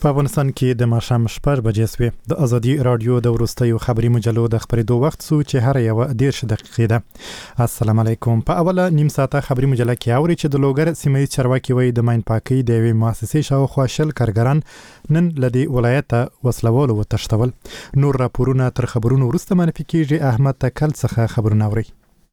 په افغانستان کې د ماښام 6 بجې سوې د ازادي رادیو د ورستیو خبري مجلو د خبرېدو وخت سو چې هر یو 10 دقیقې ده. السلام علیکم. په اوله نیم ساعته خبري مجله کې اوري چې د لوګر سیمې چارواکي وایي د ماین پاکي د یوې مؤسسې شاوخوا شل کارګران نن لدی ولایت وسلوال وتشتول. نور راپورونه تر خبرونو وروسته منفي کیږي. احمد تکل څخه خبرونه اوري.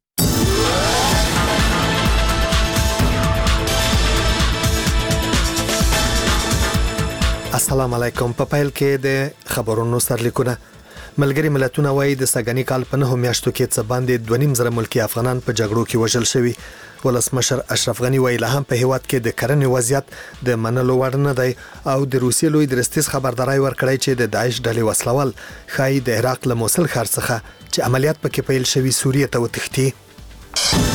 السلام علیکم. په پیل کې د خبرونو سرلیکونه. ملګری ملتونه وایي د سګنی کال په 9 میاشتو کې څه باندې 2.5 زره ملکی افغانان په جګړو کې وژل شوي. ولسمشر اشرف غنی وایي له هم په هیواد کې د کرنې وضعیت د منلو وړ نه دی او د روسیې لوی درستیز خبرداري ورکړی چې د داعش ډلې وسلوال خای د عراق له موصل ښار څخه چې عملیات پکې پیل شوي سوریه ته وتښتي.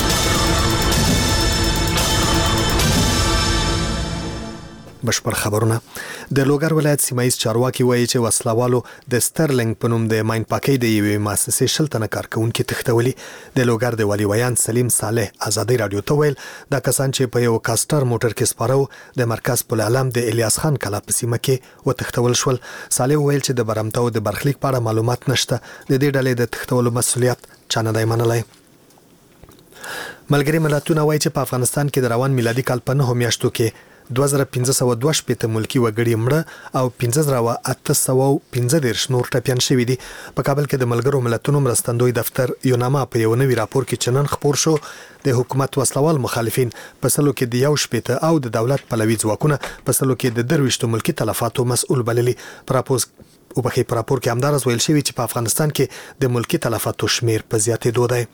بشپړ خبرونه. د لوګر ولایت سیمایي چارواکي وایي چې وسلوالو د سترلینګ په نوم د ماین پاکي د یوې مؤسسې شل تنه کارکونکو تښتولي. د لوګر د ولی ویان سلیم صالح ازادي رادیو ته ویل دا کسان چې په یو کاستر موټر کې سپارو د مرکز پل علم د الیاس خان کلا په سیمه کې وتښتول شول. صالح ویل چې د برمتو د برخلیک په اړه معلومات نشته. د دې ډلې د تښتولو مسولیت چا نه دی منلی. ملګری ملتونه وایي چې په افغانستان کې د روان میلادي کال په 9 میاشتو کې 2522 ملکی وګړي مړه او 15815 نور ټپيان شوي دي. په کابل کې د ملګرو ملتونو مرستندوی دفتر یو نامه په یو نوي راپور کې چنن خبر شو د حکومت وسلوال مخالفین په سلو کې د 1 او د دولت پلوي ځواکونه په سلو کې د 23 ملکی تلفاتو مسؤل بللي. په راپور کې همدارس ویل شوی چې په افغانستان کې د ملکی تلفاتو شمیر په زیاتېدو دی.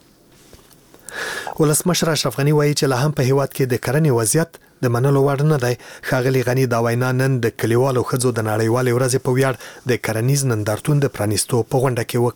ولسمشر اشرف غنی وایي چې له هم په هیواد کې د کرنې وضعیت د منلو وړ نه دی. ښاغلي غنی دا وینا نن د کلیوالو ښځو د نړیوالې ورځې په ویاړ د کرنیز نندارتون د پرانیستو په غونډه کې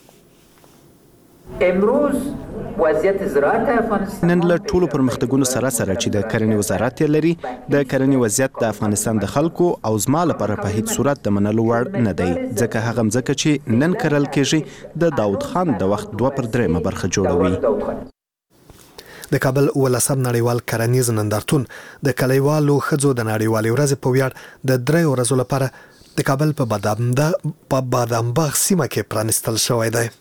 وکړې. امروز وضعیت زراعت افغانستان نن له ټولو پرمختګونو سره چې د کرنې وزارت لري د کرنې وضعیت د افغانستان د خلکو او زما لپاره په هیڅ صورت د منلو وړ نه دی ځکه هغه مځکه چې نن کرل کېږي د داود خان د وخت 2/3 برخه جوړوي. د کابل ولسم نړیوال کرنیز نندارتون د کلیوالو ښځو د نړیوالې ورځې په ویاړ د 3 ورځو لپاره د کابل په بادامباغ سیمه کې پرانیستل شوی دی.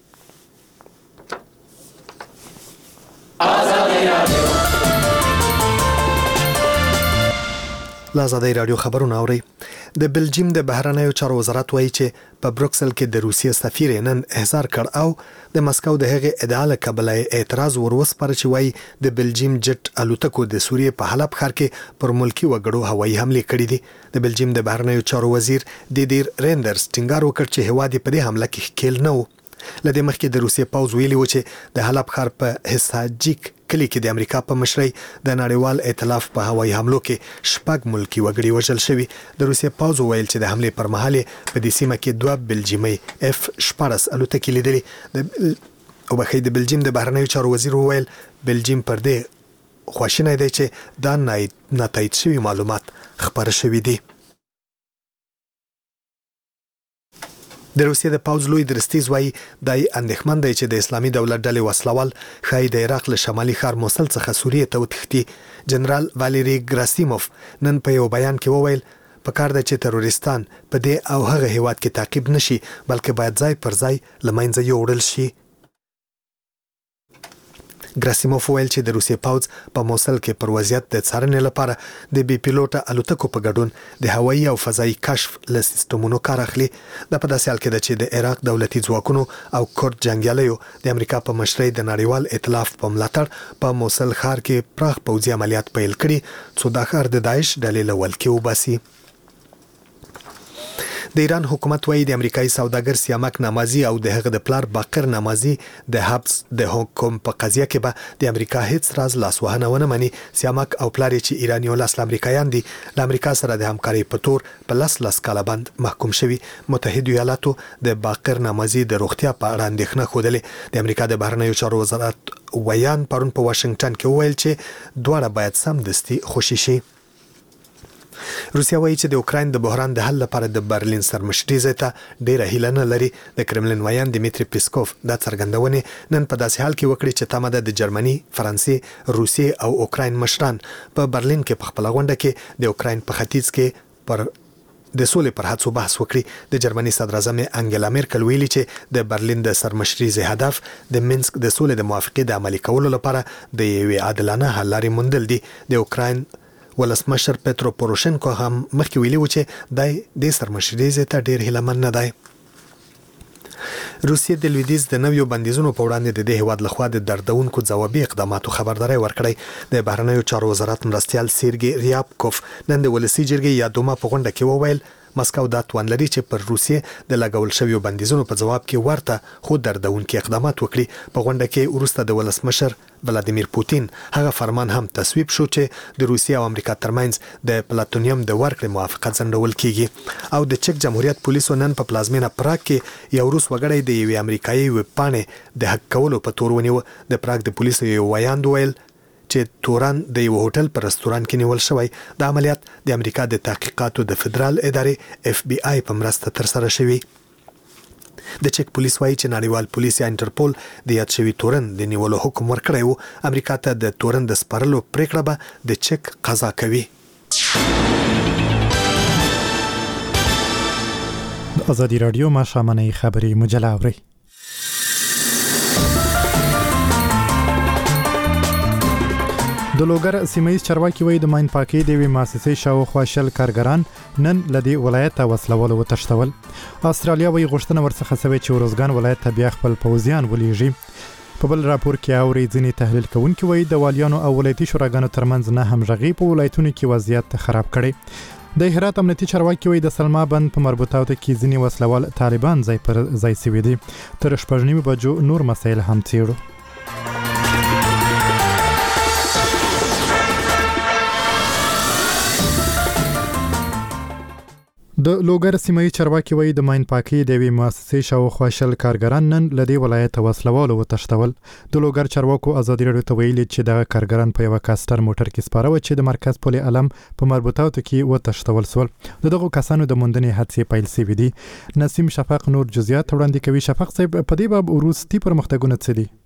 ازادي رادیو خبرونه اوري. د بلجیم د بهرنیو چارو وزارت وایي چې په بروکسل کې د روسیې سفیر نن احضار کړ او د مسکو د هغې ادعا له کبله اعتراض وروسپاره چې وایي د بلجیم جټ الوتکو د سوریې په حلب ښار کې پر ملکی وګړو هوایي حمله کړې دي. د بلجیم د بهرنیو چارو وزیر دیدیر ریندرز ټینګار وکړ چې هوادي په دې حمله کې ښکیل نه و. لدې مخکې د روسیې پوځ ویلي و چې د حلب ښار په حساجیک کلی کې د امریکا په مشرۍ د نړیوال ائتلاف په هوایي حملو کې 6 ملکی وګړي وژل شوي. د روسیې پوځ ویل چې د حملې پر مهال په دې سیمه کې 2 بلجیمي F-14 الوتکې لیدلې. د بلجیم د بهرنیو چارو وزیر ویل بلجیم پر دې خواشینی دی چې دا ناتایید شوي معلومات خبره شوي دي. د روسیې د پوځ لوی درستیز وایي دای اندېښمن دی چې د اسلامي دولت ډلې وسلوال خای د عراق له شمالي ښار موصل څخه سوریې ته وتښتي. جنرال والری ګراسیموف نن په یو بیان کې وویل په کار ده چې تروریستان په دې او هغه هیواد کې تعقیب نشي بلکې باید ځای پر ځای له منځه یوړل شي. ګراسیموف ویل چې د روسیې پوځ په موصل کې پر وضعیت د څارنې لپاره د بي پیلوټه الوتکو په ګډون د هوایي او فضایي کشف له سیستمونو کار اخلي. دا په داسې حال کې ده چې د عراق دولتي ځواکونو او کورد جنګیالیو د امریکا په مشرۍ د نړیوال ائتلاف په ملاتړ په موصل ښار کې پراخ پوځي عملیات پیل کړي څو دا ښار د داعش ډلې له ولکې وباسي. د ایران حکومت وایي د امریکایي سوداګر سیامک نمازي او د هغه د پلار باقر نمازي د حبس د حکم په قضیه کې به د امریکا هیڅ راز لاسوهنه ونه مني. سیامک او پلار چې ایرانی او لاس امریکایان دي د امریکا سره د همکارۍ په تور په لاس کاله بند محکوم شوي. متحده ایالاتو د باقر نمازي د روغتیا په اړه اندېښنه ښودلې. د امریکا د بهرنیو چارو وزارت ویان پرون په واشنگټن کې وویل چې دواړه باید سمدستي خوشي شي. روسیا وایي چې د اوکراین د بحران د حل لپاره د برلین سرمشري ځای ته ډېره هیله نه لري. د کرملین ویان دیمیتری پیسکوف دا څرګندونې نن په داسې حال کې وکړي چې تمه ده د جرمني، فرانسې، روسیې او اوکراین مشران په برلین کې په خپله غونډه کې د اوکراین په ختیځ کې پر د سولې پر هڅو بحث وکړي. د جرمني صدر اعظم انګلا میرکل ویلي چې د برلین د سرمشريز هدف د مینسک د سولې د موافقې د عملي کولو لپاره د یوې عادلانه حل لارې موندل دي. د اوکراین ولسمشر پترو پوروشنکو هم مخکې ویلي و چې د سرمشريز ته ډیر هیلهمن نه دی. روسیې د لویدیځ د نویو بندیزونو په وړاندې د دې هیواد لخوا د دردونکو ځوابي اقداماتو خبرداري ورکړې. د بهرنیو چارو وزارت مرستیال سیرګي ریابکوف نن د ولسی جرګې یا دوما په غونډه کې وویل مسکو دا توان لري چې پر روسیې د لګول شویو بندیزونو په جواب کې ورته خو دردونکو اقدامات وکړي. په غونډه کې وروسته د ولسمشر ولادیمیر پوتین هغه فرمان هم تصویب شو چې د روسیې او امریکا ترمنځ د پلاتونیم د ورکړې موافقت ځنډول کیږي. او د چک جمهوریت پولیسو نن په پلازمینه پراګ کې یو روس وګړی د یوې امریکایي ویب پاڼې د حق کولو په تور ونیو. د پراګ د پولیسو یو ویاند ویل چې توران د یو هوټل پر رستوران کې نیول شوی. د عملیات د امریکا د تحقیقاتو د فدرال ادارې FBI په مرسته تر سره شوی. د چک پولیس وایي چې نړیوال پولیس یا انټرپول د یاد شوی تورن د نیولو حکم ورکړی و. امریکا ته د تورن د سپارلو پریکړه به د چک قضا کوي. د ازادي رادیو ماښامنۍ خبري مجله اوري. د لوګر سیمایي چارواکي وایي د ماین پاکي د وی مؤسسې شاوخوا شل کارګران نن لدی ولایت وسلول او تشتول. استرالیا وایي غوښتنه ورڅخه سوي چې روزګان ولایت ته بیا خپل پوځیان ولېږي. په بل راپور کې اوري ځینی تحلیل کوونکي وایي د والیانو او ولایتي شوراګانو ترمنځ نه همغږي په ولایتونو کې وضعیت خراب کړي. د هرات امنیتي چارواکي وایي د سلما بند په مربوطاتو کې ځینی وسلوال طالبان ځای پر ځای سوي دي. تر 8:30 بجو نور مسایل هم څیړو. د لوګر سیمایي چارواکي وایي د ماین پاکي د وی مؤسسې شاوخوا شل کارګران نن لدی ولایت وسلوال او تشتول. د لوګر چارواکو ازادي رادیو ته ویلي چې د کارګران په یو کاستر موټر کې سپاره و چې د مرکز پل علم په مربوطاتو کې و تشتول سول. دغه کسانو د موندنې هڅې پیل شوې دي. نسیم شفق نور جزئیات وړاندې کوي. شفق صاحب په دې باب وروستي پرمختګونه څه دي؟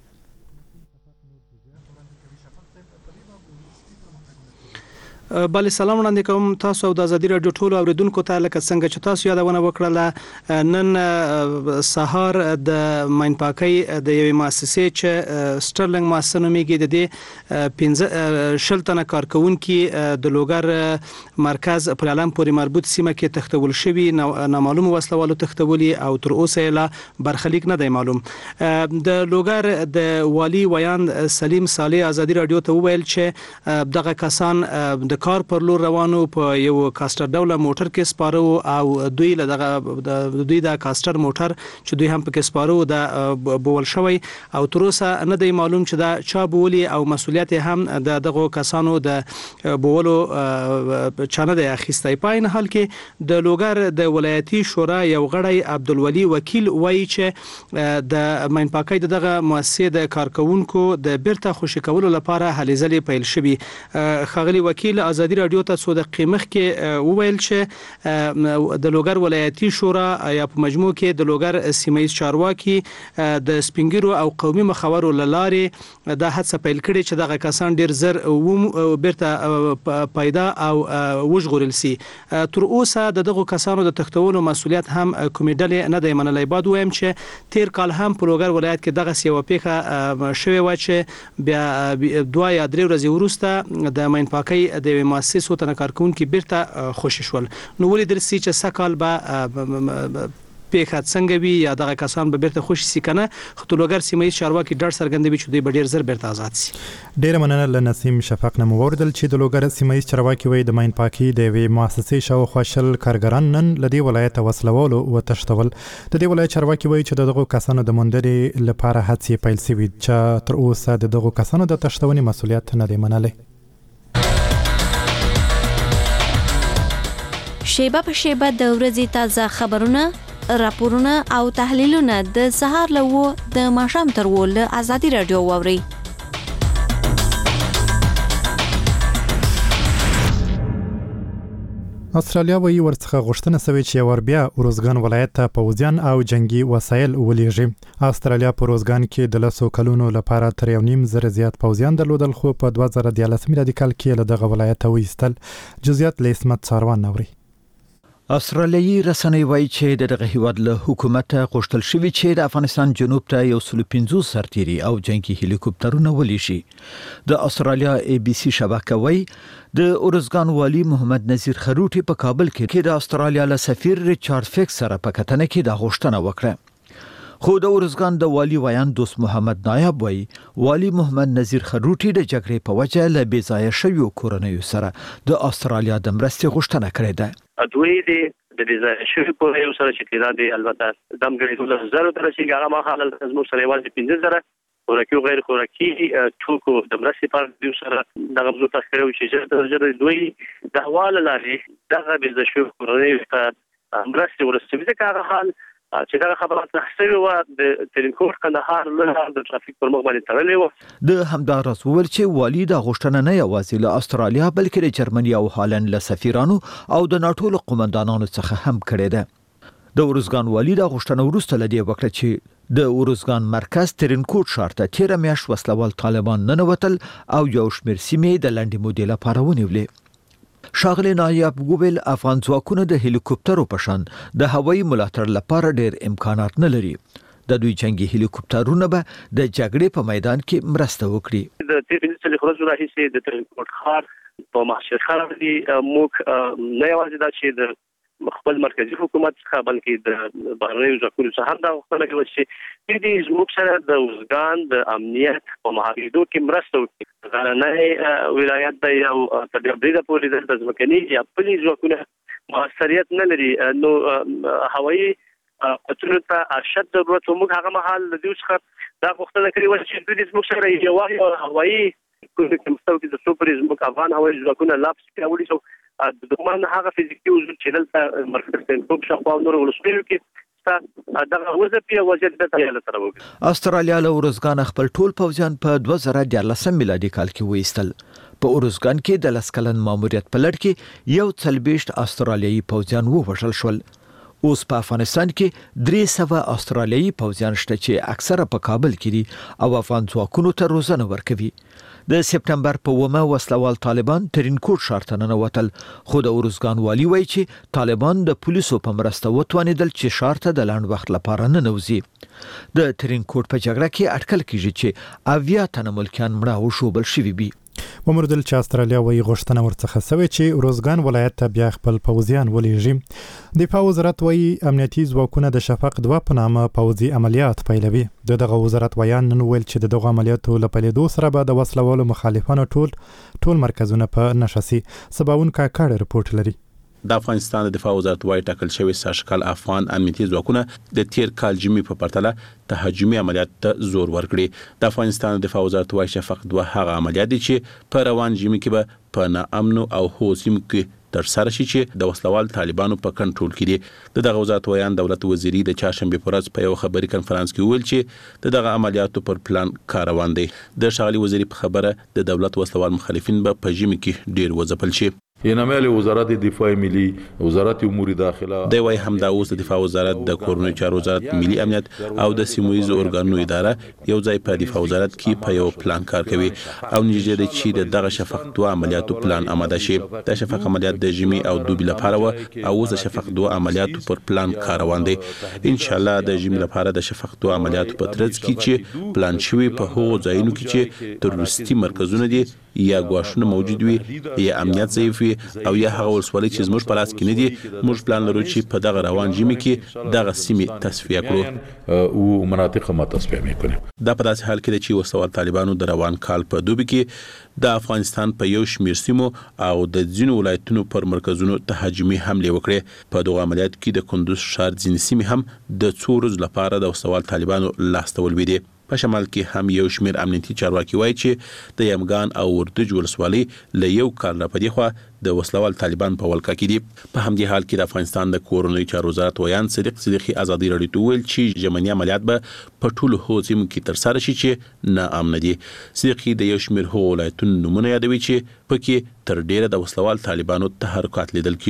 بل سلام وړاندې کوم تاسو او د ازادي رادیو ټولو اوریدونکو ته لکه څنګه چې تاسو یادونه وکړه نن سهار د ماین پاکي د یوې مؤسسې چې سټرلنګ مؤسسه نومیږي د دې 15 شلتنه کارکونکو د لوګر مرکز پر علم پورې مربوط سیمه کې تختول شوی نامعلوم وسلوالو تختولي او تر اوسه لا برخلیک نه دی معلوم. د لوګر د والی ویان سلیم صالح ازادي رادیو ته وویل چې دغه کسان د کار پر لور روانو په یو کاستر ډوله موټر کې سپارو او دوی له د کاستر موټر چې دوی هم پکې سپارو د بول شوی او تر اوسه نه دی معلوم چې دا چا بولی او مسولیت هم د دغه کسانو د بولو چانه د اخیستای. په این حال کې د لوګر د ولایتي شورا یو غړی عبدالولي وکیل وایي چې د ماین پاکي دغه مؤسسې د کارکونکو د بیرته خوشی کولو لپاره هلې ځلې پیل شوي. خغلی وکیل ازادي رادیو ته څو دقیقې مخکې وویل چې د لوګر ولایتي شورا یا په مجموع کې د لوګر سیمایي چارواکي د سپینګیرو او قومي مخاورو لارې د هڅه پیل کړي چې دغه کسان ډیر زر بیرته پیدا او وژغورل سي. تر اوسه دغه کسانو د تختولو مسولیت هم کومې ډلې نه دی منلای. بعد وایم چې تیر کال هم په لوګر ولایت کې دغه سیو پیخه شوی و چې بیا 2 یا 3 ورځې وروسته د ماین پاکي د مؤسسو تنه کارکونکو بیرته خوشی شول. نو ولې درسي چې سکهال به پیخه څنګه وي یا دغه کسان به بیرته خوشی سي کنه. خو لوګر سیمایي چارواکي ډېر څرګندوي چې دوی به ډېر زر بیرته آزاد سي. ډېر مننه ل نسیم شفق نه موردل چې د لوګر سیمایي چارواکي وي د ماین پاکي د وی مؤسسې شاوخوا شل کارګران نن لدی ولایت وسلوال او تشتول. د دې ولایت چارواکي وي چې دغه کسانو د موندنې لپاره هڅې پیل شوي چې تر اوسه دغه کسانو د تشتونې مسولیت نه دی منلي. شیبه په شیبه د ورځې تازه خبرونه، راپورونه او تحلیلونه د سهار له د ماښام تر له ازادي رادیو واوري. استرالیا وایي ورڅخه غوښتنه شوې چې وربیا روزګان ولایت ته پوځیان او جنگي وسایل ولېږي. استرالیا په روزګان کې د 200 کلونو لپاره تر 1.5 زیات پوځیان درلودل، خو په 2013 میلادي کال کې له دغه ولایت وایستل. جزئیات له اسمت څاروان نوري. استرالیایي رسنۍ وایي چې دغه هیواد له حکومت غوښتل شوی چې د افغانستان جنوب ته 150 سرتیري او جنگي هلیکوپټرونه ولیشي. د استرالیا ABC شبکه وایي د اورزګان والی محمد نذیر خروټي په کابل کې د استرالیا له سفیر ریچارډ فیکس سره په کتنه کې د غوښتنه وکړه. خو د اورزګان د والی ویان دوست محمد نایب وایي والی محمد نذیر خروټي د جګړې په وجه له بې ځایه شویو کورنیو سره د استرالیا د مرستې غوښتنه کړې ده. دوی د دې شوی په یو سره چې کېدا دی البته دم غړي 2000 تر شي هغه ما حال زموږ سره واځي 15000 خوراکي او غیر خوراکي ټوکو د مرستې په دیو سره دغه بزرګ تخریو چې درجه دوی د حواله لري دغه د شوی کورنۍ په مرستې ورسېږي دا هغه حال چې دا خبره تحصیل و د ترینکوټ کندهار له د ټرافیک پر مخ باندې تړلې و. د همدارس وویل چې والی د غوښتنه نه یوازې له استرالیا بلکې د جرمني او هالند له سفیرانو او د ناټو له قومندانانو څخه هم کړې ده. د اورزګان والی د غوښتنه وروسته لدی وکړه چې د اورزګان مرکز ترینکوټ ښار ته 13 میاشت وسلوال طالبان ننوتل او یو شمېر سیمې د لنډې مودې لپاره ونیولې. شاغلی نایب وویل افغان ځواکونه د هلیکوپټرو په شان د هوایي ملاتړ لپاره ډېر امکانات نه لري. د دوی جنگي هلیکوپټرونه به د جګړې په میدان کې مرسته وکړي. د تیرې خروج راهیسې د ترینکوټ ښار په محشر ښار کې موږ نه یوازې دا چې د خپل مرکزی حکومت څخه بلکې د بهرنیو ځواکونو څخه هم دا غوښتنه کوي چې دې زموږ سره د اوزګان د امنیت په معاهدو کې مرسته وکړي. غرنۍ ولایت د یو تدبیر پورې د ځمکني یا پلي ځواکونه موثریت نه لري نو هوایي قطرو ته اشد ضرورت موږ هغه مهال د دې څخه دا غوښتنه کوي چې دوی زموږ سره یو هوایي کوم څه کې د سوپرزم افغان هوایي ځواکونه لاپس پیاوړي شو د دومره هغه فزیکي وجود چې دلته مرکز تنکوب شاوخوا نور ولسمنو کې دغه وظیفه وضعیت د تیار سره وکړي. استرالیا له اورزګان خپل ټول پوځیان په 2014 میلادي کال کې وایستل. په اورزګان کې د لسکلن ماموریت په لړ کې یو 40 استرالیایي پوځیان ووژل شول. اوس په افغانستان کې 300 استرالیایي پوځیان شته چې اکثره په کابل کې دي او افغان ځواکونو ته روزنه ورکوي. د سپټمبر په 1 وسلوال طالبان ترینکوټ ښار ته ننوتل خو د اورزګان والی وایي چې طالبان د پولیسو په مرسته وتوانېدل چې ښار ته د لنډ وخت لپاره ننوځي. د ترینکوټ په جګړه کې اټکل کیږي چې 80 تنه ملکیان مړه او شوبل شوي وي. ومردل چې استرالیا وایي غوښتنه ورڅخه سوي چې اورزګان ولایت ته بیا خپل پوځیان ولېږي. دفاع وزارت وایي امنیتي ځواکونه د شفق 2 په نامه پوځي عملیات پیلوي. دغه وزارت ویان نن ویل چې دغه عملیاتو له پیلېدو سره به د وسلوالو مخالفانو ټول مرکزونه په نشه سي. سباون کاکړ رپورټ لري. د افغانستان د دفاع وزارت وايي ټاکل شوی ساشکال افغان امنیتي ځواکونه د تیر کال جمی په پرتله تهاجمي عملیات ته زور ورکړي. د افغانستان د دفاع وزارت وايي شفق 2 هغه عملیات دي چې په روان جمی کې به په ناامن او هوسیم کې تر سره شي چې د وسلوال طالبانو په کنټرول کې دي. دغه وزارت ویان دولت وزیری د چهارشنبه په ورځ په یو خبري کانفرنس کې ویل چې دغه عملیاتو پر پلان کار روان دی. د شغالي وزیری په خبره د دولت وسلوال مخالفین به په جمی کې ډیر وځپل شي. ینامل وزارت دفاع ملي وزارت امور داخله د وای همدا اوس د دفاع وزارت د کورونی چارو وزارت ملي امنیت او د سیمویز اورګانونو اداره یو ځای په دفاع وزارت کې په یو پلان کار کوي او نږدې دی چې دغه شفق 2 عملیاتو پلان آماده شي. د شفق عملیات د جمی او دوبي لپاره و او اوس د شفق 2 عملیاتو پر پلان کار روان دی. ان شاء الله د جمی لپاره د شفق 2 عملیاتو په ترڅ کې چې پلان شوی په هغو ځایونو کې چې تروریستي مرکزونه دي یا ګواښونه موجود وي یا امنیت ضعیف وي او یا هغه ولسوالۍ چې زموږ په لاس کې نه دي موږ پلان لرو چې په دغه روان جمی کې دغه سیمې تصفیه کړو او مناطق ما تصفیه وکړو. دا په داسې حال کې چې وسوال طالبانو د روان کال په دوبي کې د افغانستان په یو شمېر سیمو او د ځینو ولایتونو پر مرکزونو تهاجمي حمله وکړې. په دغه عملیات کې د کندوز ښار ځینې سیمې هم د څو ورځې لپاره د وسوال طالبانو لاسته ولوېدې. په شمال کې هم یو شمېر امنیتي چارواکي وایي چې د یمګان او وردګ ولسوالۍ له یو کال راپدې خوا د وسلوال طالبان په ولکه کې دي. په همدې حال کې د افغانستان د کورونی چارو وزارت ویان صدیق صدیقي ازادي راډیو ته ویل چې ژمنی عملیات به په ټولو هوسیمو کې تر سره شي چې ناامن دي. صدیقي د یو شمېر هغو ولایتونو نومونه یادوي چې پکې تر ډیره د وسلوال طالبانو تحرکات لیدل کیږي.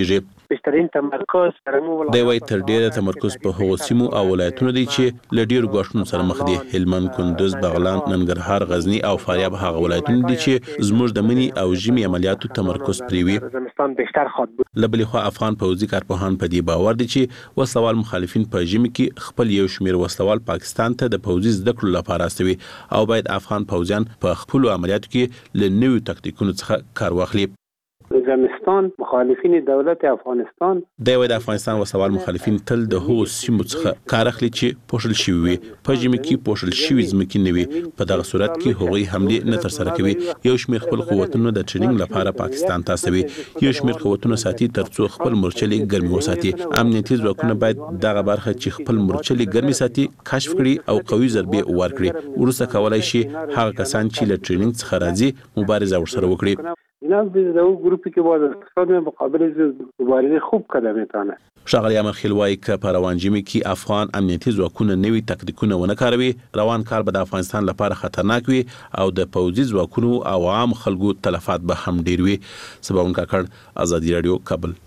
بهترین تمرکز د وای تر ډیره تمرکز په هغو سیمو او ولایتونو دی چې ل ډیرو غوښتنو سره مخ دي. هلمند، کندوز، بغلان، ننګرهار، غزنی او فاریاب هغه ولایتونه دي چې زموږ د منی او ژمي عملیاتو تمرکز پریوي. لبلې خو افغان پوځي کارپوهان په دې باور دي چې وسلوال مخالفین په ژمي کې خپل یو شمیر وسلوال پاکستان ته د پوځي زده کړو لپاره استوي او باید افغان پوځیان په خپل عملیاتو کې له نویو تکتیکونو څخه کار واخلي. افغانستان مخالفین دولت افغانستان د افغانستان وسوال مخالفین تل د هو سیمو څخه کار اخلي چې پوښل شي وي په ژمي کې پوښل شي زمکې نه وي. په دغه صورت کې هغوی حمله نه تر سره کوي. یو شمیر خپل قوتونو د ټریننګ لپاره پاکستان ته استوي، یو شمیر قوتونو ساتي ترڅو خپل مورچلې ګرمي وساتي. امنیتي ځواکونه باید دغه برخه چې خپل مورچلې ګرمي ساتي کشف کړي او قوي ضربې ورکړي. ورسته کولای شي هغه کسان چې له ټریننګ څخه راځي مبارزه ورسره وکړي. جناب د گروپی که باز اقتصاد میں مقابل مبارزه خوب قدم تانه. ښاغلی امر خیلوای که په روان ژمي کې افغان امنیتي ځواکونه نوي تکتیکونه ونه کاروي، روان کال به د افغانستان لپاره خطرناک وي او د پوځي ځواکونو او عام خلکو تلفات به هم ډیر وي. سباون کاکړ، ازادي رادیو، کابل.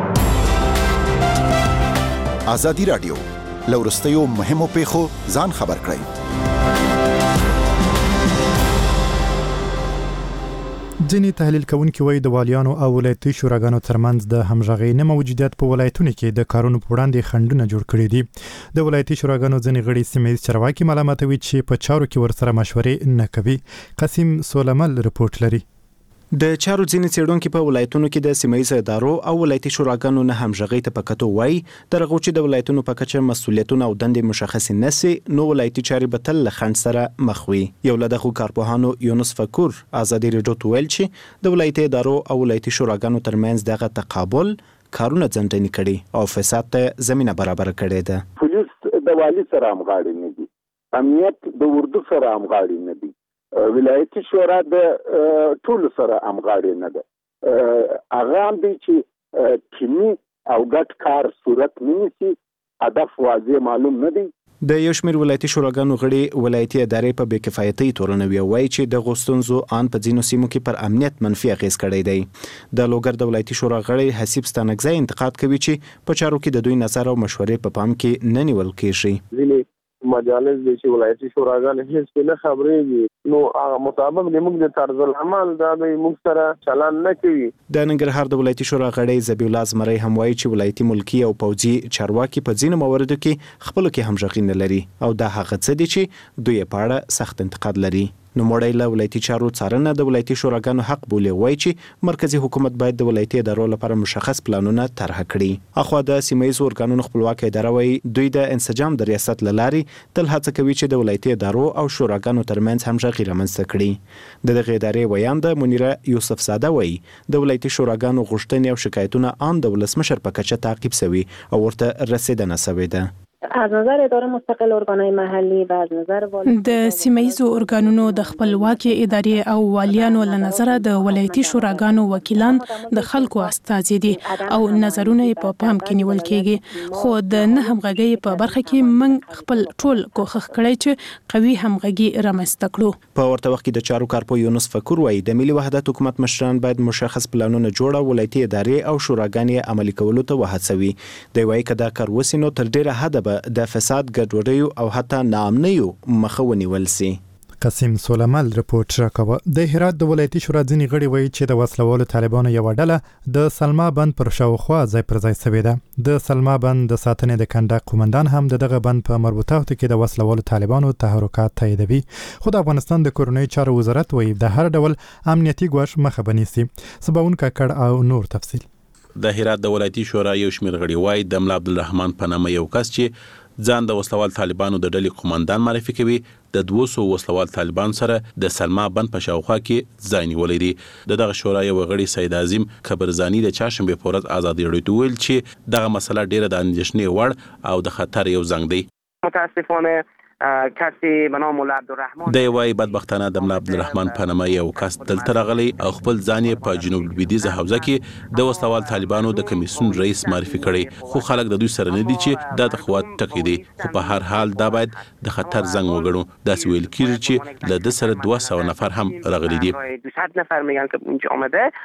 ازادي رادیو لورستیو مهمو پیښو ځان خبر کړئ. ځینې تحلیل کوونکي وایي د والیانو او ولایتي شوراګانو ترمنځ د همغږۍ نه موجودیت په ولایتونو کې د کارونو په وړاندې خنډونه جوړ کړي دي. د ولایتي شوراګانو ځینې غړي سیمه ییز چارواکي ملامتوي چې په چارو کې ورسره مشورې نه کوي. قاسم سولمل رپورټ لري. د چارو ځینې څېړونکو په ولایتونو کې د سیمه‌ییزو ادارو او ولایتي شوراګانو نه همغږۍ ته په کتو وایي ترغه چې د ولایتونو په کچه مسؤلیتونه او دندې مشخص نه سي نو ولایتي چارې به تل له خنډ سره مخ وي. یو له دغو کارپوهانو یونس فکور ازادي رادیو ته ویل چې د ولایتي ادارو او ولایتي شوراګانو ترمنځ دغه تقابل کارونه ځنډني کړي او فساد ته زمينه برابر کړي ده. پولیس د والی سره همغاړي نه دي، امنیت د اردو سره همغاړي نه دي، ولایتي شورا د ټول سره همغاړي نه ده. هغه هم دي چې ټیمي او ګډ کار صورت نه نیسي، هدف واضح معلوم نه دی. د یو شمېر ولایتي شوراګانو غړي ولایتي ادارې په بې کفایتۍ تورنوي وایي چې د غوښتنځو ان په ځینو سیمو کې پر امنیت منفي اغېز کړی دی. د لوګر د ولایتي شورا غړي حسیب ستانکزی انتقاد کوي چې په چارو کې د دوی نظر او مشورې په پام کې نه نیول کېږي. مجالس د ولایتي شوراګانو هیڅ نه خبرېږي نو هغه مطابق د موږ د طرز العمل دا د موږ سره چلن نه کوي. د ننګرهار د ولایتي شورا غړی ذبیح الله زمری هم وایي چې ولایتي ملکی او پوځي چارواکي په ځینو مواردو کې خپل کې همغږي نه لري او دا هغه څه دي چې دوی په اړه سخت انتقاد لري. نو موړی له ولایتي چارو څارنه د ولایتي شوراګانو حق بولي وایي چې مرکزی حکومت باید د ولایتي ادارو لپاره مشخص پلانونه طرح کړي. اخوا د سیمه‌ییزو ارګانونو خپلواک اداره وایي دوی د انسجام د ریاست لارې تل هڅه کوي چې د ولایتي ادارو او شوراګانو ترمنځ همغږي رامنځته کړي. د دغه ادارې ویاند منیره یوسف ساده وایي د ولایتي شوراګانو غوښتنې او شکایتونه ان د ولسمشر په کچه تعقیب شوي او ورته رسیدنه شوې ده. از نظر اداره مستقل ارګانهای محلي و از نظر د سیمه‌ییزو ارګانونو د خپلواکي ادارې او والیانو له نظر د ولایتي شوراګانو وکیلان د خلکو استازي دي او نظرونه په پام کې نیول کېږي. خو د نه همغږۍ په برخه کې موږ خپل ټول کوښښ کړی چې قوي همغږي رامنځته کړو. په ورته وخت کې د چارو کارپو یونس فکور وایي د ملي وحدت حکومت مشران باید مشخص پلانونه جوړ ولایتي ادارې او شوراګانې عملي کولو ته وهڅوي. دوی وایي کدا کار وسینو تر ډیره حد د فساد ګډوډیو او حتی ناامنیو مخه ونیول سي. قاسم سولمل رپورټ راکوه. د هرات د ولایتي شورا ځینې غړي وایي چې د وسلوالو طالبانو یو ډله د سلما بند پر شاوخوا ځای پر ځای شوې ده. د سلما بند د ساتنې د کنډک قومندان هم دغه بند په مربوطاتو کې د وسلوالو طالبانو تحرکات تاییدوي. خو د افغانستان د کورنۍ چارو وزارت وایي د هر ډول امنیتي ګواښ مخه بنيسي. سباون کاکړ او نور تفصیل. د هرات د ولایتي شورا یو شمېر غړي وایي د ملا عبدالرحمن په نامه یو کس چې ځان د وسلوال طالبانو د ډلې قومندان معرفي کوي د 200 وسلوال طالبان سره د سلما بند په شاوخوا کې ځای نیولې دي. دغه شورا یو غړي سید عظیم کبرزانی د چاشنبه په ورځ ازادي رادیو ته ویل چې دغه مسله ډیره د اندېښنې وړ او د خطر یو زنګ دی. متاسفانه کسی به نام مولا عبدالرحمن د وای بدبختانه د مولا عبدالرحمن په نامه یو کس دلته راغلی او خپل ځان یې په جنوب لویدیځه حوزه کې د وسلوال طالبانو د کمیسیون رئیس معرفي کړي. خو خلک د دوی سره نه دي چې دا د قوت ټکی دی. خو په هر حال دا باید د خطر زنګ وګړو. داسې ویل کېږي چې له د سره 200 نفر هم راغلي دي. 200 نفر میگن که اونجا آمده.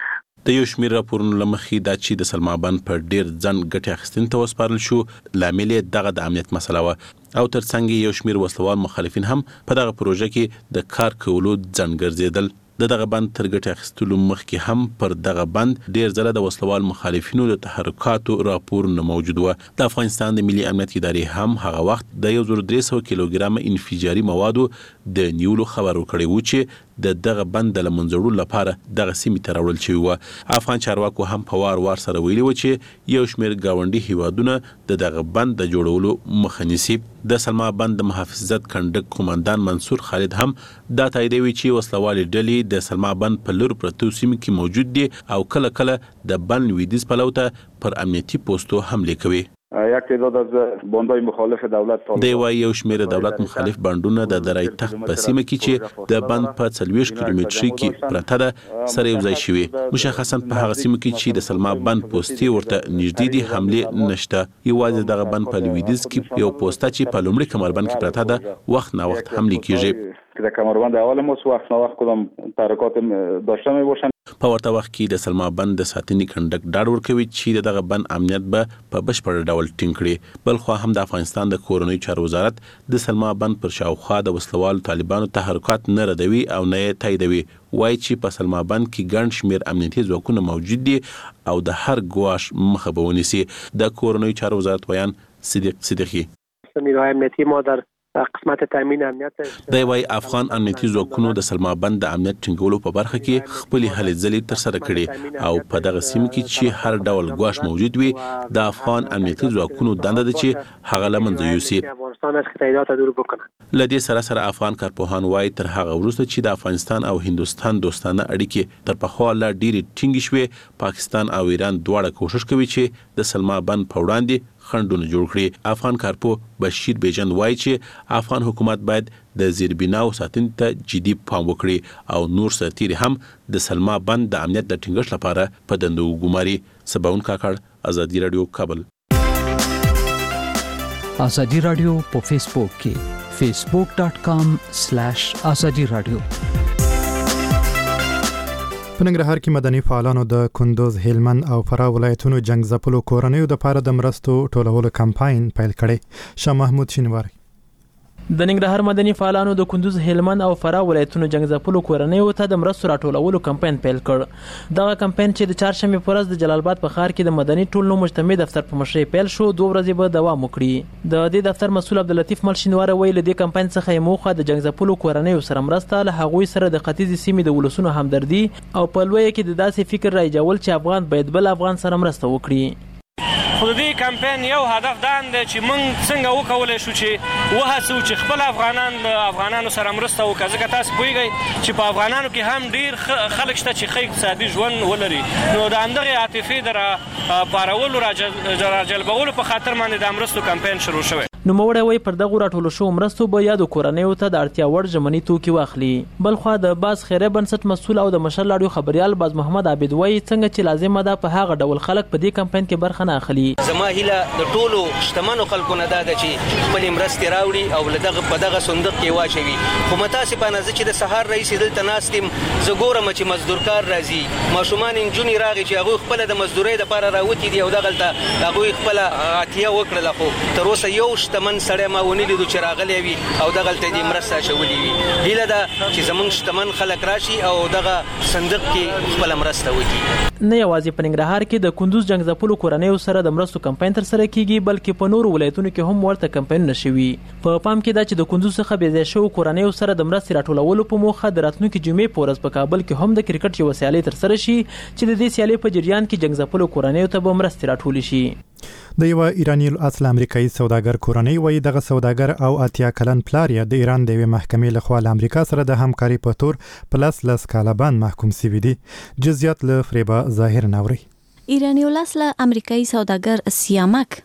د یو شمېر راپورونو لمخې دا چې د سلما بند پر ډیر ځن ګټه اخیستنې ته وسپارل شو لامل دغه د امنیت مسله و او ترڅنګ یو شمېر وسلوال مخالفین هم په دغه پروژه کې د کار کولو ځن ګرځیدل دغه بند تر ګټه اخیستلو مخکې هم پر دغه بند ډیر ځله د وسلوال مخالفینو د تحرکاتو راپورونه موجود و د افغانستان د ملي امنیت ادارې هم هغه وخت د 1300 کیلوګرام انفجاري موادو د نیولو خبر ورکړی و چې دغه بند د لمنځړو لپاره دغه سیمې ته راوړل شوی و افغان چارواکو هم په وار سره ویلي و چې یو شمېر گاونډي هیوادونه دغه بند د جوړولو مخه نیسي د سلما بند د محافظت کنډک قومندان منصور خالد هم دا تاییدوي چې وسلوال ډلې د سلما بند په لور پرتو سیمې کې موجود دي او کله کله د بند لویدیځ پلو ته پر امنیتي پوسټو حمله کوي یک تعداد از باندهای مخالف دولت دی وايي یو شمېر دولت مخالف بندونه د درای تخت په سیمه کې چې د بند په 40 کیلومتري کې پرته ده سره یو ځای شوی مشخصا په هغه سیمه کې چې د سلما بند پوسټي ورته نږدې دي حمله نشته یوازې دغه بند په لویدیځ کې یو پوسټه چې په لومړي کمربند کې پرته ده وخت نه وخت حمله کیږي که در کمربند اول ما وقت نه وقت کدام تحرکات داشته می باشن په ورته وخت کې د سلما بند د ساتنې کنډک ډاډ ورکوي چې دغه بند امنیت به په بشپړ ډول ټینګ کړي بل خو هم د افغانستان د کورنۍ چارو وزارت د سلما بند پر شاوخوا د وسلوال طالبانو تحرکات نه ردوي او نه تاییدوي وایي چې په سلما بند کې ګڼ شمېر امنیتي ځواکونه موجود دي او د هر ګواښ مخه به ونیسي د کورنۍ چارو وزارت ویان صدیقي نیروهای امنیتی ما در قسمت تامین امنیت د وای افغان امنیتي ځواکونو د سلما بند د امنیت ټینګولو په برخه کې خپل هلې ځلې تر سره کړي او په دغه سیمه کې چې هر ډول ګواښ موجود وي د افغان امنیتي ځواکونو دنده ده چې هغه لمنځه یوسي افغانستان از خطرات دور بکنه لدې سره افغان کارپوهان وای تر هغه وروسته چې د افغانستان او هندستان دوستانه اړیکې تر پخوا لا ډېری ټینګ شوې پاکستان او ایران دواړه کوشش کوي چې د سلما بند په وړاندې خنډونه جوړ کړي افغان کارپو بشیر بیجند وایي چې افغان حکومت باید د زیربناو ساتنې ته جدي پام وکړي او نور سرتیري هم د سلما بند د امنیت د ټینګښت لپاره په دندو وګماري سباون کاکړ ازادي رادیو کابل ازادي رادیو په فیسبوک کې facebook.com/ازادي رادیو په ننګرهار کې مدني فعالانو د کندوز هلمند او فراه ولایتونو جنگ ځپلو کورنیو د پاره د مرستو ټولولو کمپاین پیل کړي شاه محمود شینواری د ننګرهار مدني فعالانو د کندوز هلمند او فراه ولایتونو جنگ ځپلو کورنیو ته د مرستو راټولولو کمپاین پیل کړ دغه کمپاین چې د چهارشنبه په ورځ د جلال آباد په ښار کې د مدني ټولنو مجتمع دفتر په مشرۍ پیل شو 2 ورځې به دوام وکړي د دې دفتر مسؤل عبداللطیف ملشینواره ویل د کمپاین څخه موخه د جنگ ځپلو کورنیو سره مرسته له هغوی سره د ختیځ سیمې د ولسونو همدردي او په لوی کې د داسې فکر راځول چې افغان باید بل افغان سره مرسته وکړي خو د دې کمپاین یو هدف دا دی چې موږ څنګه وکولای شو چې وهڅو چې خپل افغانان د افغانانو سره مرسته وکړي ځکه تاسو پوهیږئ چې په افغانانو کې هم ډیر خلک شته چې ښه اقتصادي ژوند ولري نو د همدغې عاطفې د پارولو راجلبولو په خاطر باندې د مرستو کمپاین شروع شوی نوموړی وایي پر دغو راټولو شوو مرستو به یادو کورنیو ته د اړتیا وړ ژمني توکي واخلي بلخوا د باز خیریه بنسټ مسؤل او د مشر لاډیو خبريال باز محمد عابد وایي څنګه چې لازمه ده په هغه ډول خلک په دې کمپاین کې برخه نه اخلي زما هیله د ټولو شتمنو خلکو نه ده چې خپل مرستې راوړي او لدغه په دغه صندوق کې واچوي خو متاسفانه زه چې د سهار رئیس دلته ناست یم زه ګورم چې مزدورکار راځي ماشومان نجونې راغی چې هغوی خپله د مزدورۍ دپاره راوتي دي او دغلته هغوی خپله عطیه وکړله خو تر اوسه یو شتمن سړی ما ونه لیدو چې راغلی وي او دغلته دې مرسته اچولې وي هیله ده چې زموږ شتمن خلک راشي او دغه صندوق کې خپله مرسته وکړي نه یوازې په ننګرهار کې د کندوز جنگ ځپلو کورنیو سره د مرستو کمپاین تر سره کیږي بلکې په نورو ولایتونو کې هم ورته کمپاینونه شوي په پام کې دا چې د کندوز څخه بې ځای شوو کورنیو سره د مرستې راټولولو په موخه د راتلونکي جمعې په ورځ په کابل کې هم د کرکټ یوه سیالۍ تر سره شي چې د دې سیالۍ په جریان کې جنگ ځپلو کورنیو ته به مرستې راټولې شي د یو ایرانی اصل امریکایي سوداګر کورنۍ وایي دغه سوداګر او اتیا کلن پلار یې د ایران د یوې محکمې لخوا له امریکا سره د همکاري په تور پلس کاله باندې محکوم شوي دي جزئیات له فریبا ظاهر نوري ایرانی اصل امریکایي سوداګر سیامک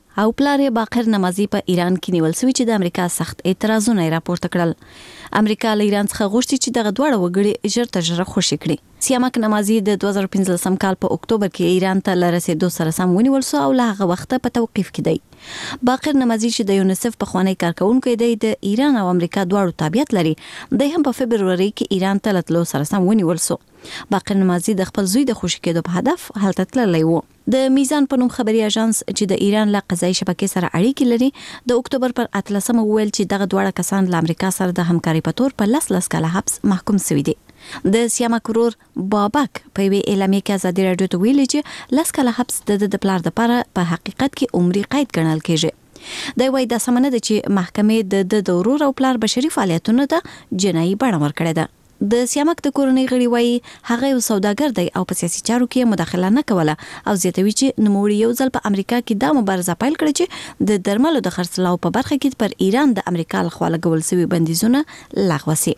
او پلار باقر نمازي په ایران کې نیول شوی چې د امریکا سخت اعتراضونه راپورته کړل. امریکا له ایران څخه غوښتي چې دغه دواړه وګړي ژر تر ژره خوشي کړي. سیامک نمازي د 2015 کال په اکتوبر کې ایران ته لرسېدو سره سم ونیول شو او له هغه وخته په توقيف کې دی. باقر نمازي چې د یونیسف په خوانی کارکونکو دی د ایران او امریکا دواړو تابعیت لري. د هم په فبرवरी کې ایران ته لتلو سره سم ونیول شو. باقر نمازي د خپل زوی د خوشي کېدو په هدف هلته تللی و. د میزان په نوم خبري اژانس چې د ایران له قضایي شبکې سره اړیکې لري د اکتوبر پر 18 ویل چې دغه دواړه کسان له امریکا سره د همکاري په تور په لس کاله حبس محکوم شوي دي. د سیامک ورور بابک په وی اعلامیه کې ازادي راډیو ته ویلي چې لس کاله حبس د پلار لپاره په حقیقت کې عمري قید ګڼل کېږي. د وای د سمنه د چې محکمې د ورور او پلار بشري فعالیتونو ته جنایي بڼه ورکړه ده. د سیامک د کورنۍ غړي وایي هغه یو سوداګر دی او په سیاسي چارو کې مداخله نه کوله او زیاتوي چې نوموړي یو ځل په امریکا کې دا مبارزه پیل کړې چې د درملو د خرڅلاو په برخه کې پر ایران د امریکا لخوا لګول شوی بندیزونه لغوه شي.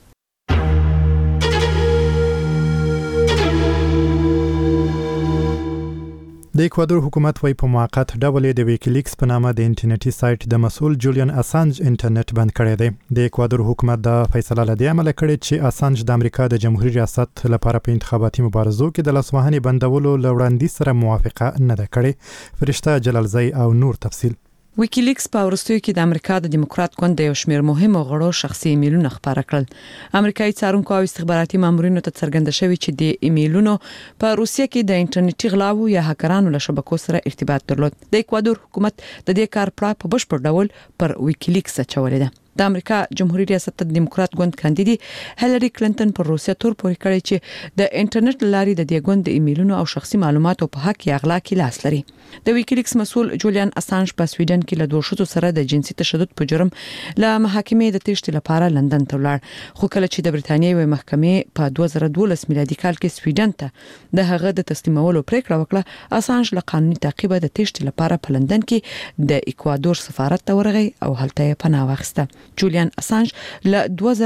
د اکوادور حکومت وايي په موقت ډول د ویکیلیکس په نامه د انټرنیټي سایت د مسؤل جولیان اسانج انټرنیټ بند کړی دی. د اکوادور حکومت د فیصله لدی عمل کړی چې اسانج د امریکا د جمهوریت ریاست لپاره په انتخاباتي مبارزو کې د لاسوهنې بندولو لوړاندې سره موافقه نه ده کړې. فرشته جلالزئی او نور تفصیل. ویکیلیکس په ورستیو کې د امریکا د دیموکرات ګوند د یو شمېر مهمو غړو شخصي ایمیلونه خپاره کړل. امریکایي څارونکو او استخباراتي مامورینو ته څرګنده شوی چې د ایمیلونو په روسیه کې د انټرنیټي غلاو یا هکرانو له شبکو سره ارتباط درلود. د اکوادور حکومت د دې کار پړه په بشپړ ډول پر ویکیلیکس اچولې ده. د امریکا جمهوریت ریاست د دیموکرات ګوند کاندیدي هیلری کلینټن پر روسیه تور پورې کړی چې د انټرنیټ لاري د دې ګوند د ایمیلونو او شخصي معلوماتو په حق کې اغلا کې لاس لري. د ویکیلیکس مسؤل جولیان اسانج په سویډن کې له دوه شتو سره د جنسي تشدد په جرم له محاکمې د تېښتې لپاره لندن ته ولاړ. خو کله چې د برتانیې وې محکمې په 2012 میلادي کال کې سویډن ته د هغه د تسلیمولو پریکړه وکړه، اسانج له قانوني تعقیب د تېښتې لپاره په لندن کې د اکوادور سفارت ته ورغی او هلته یې پناه واخیسته. جولیان اسانج له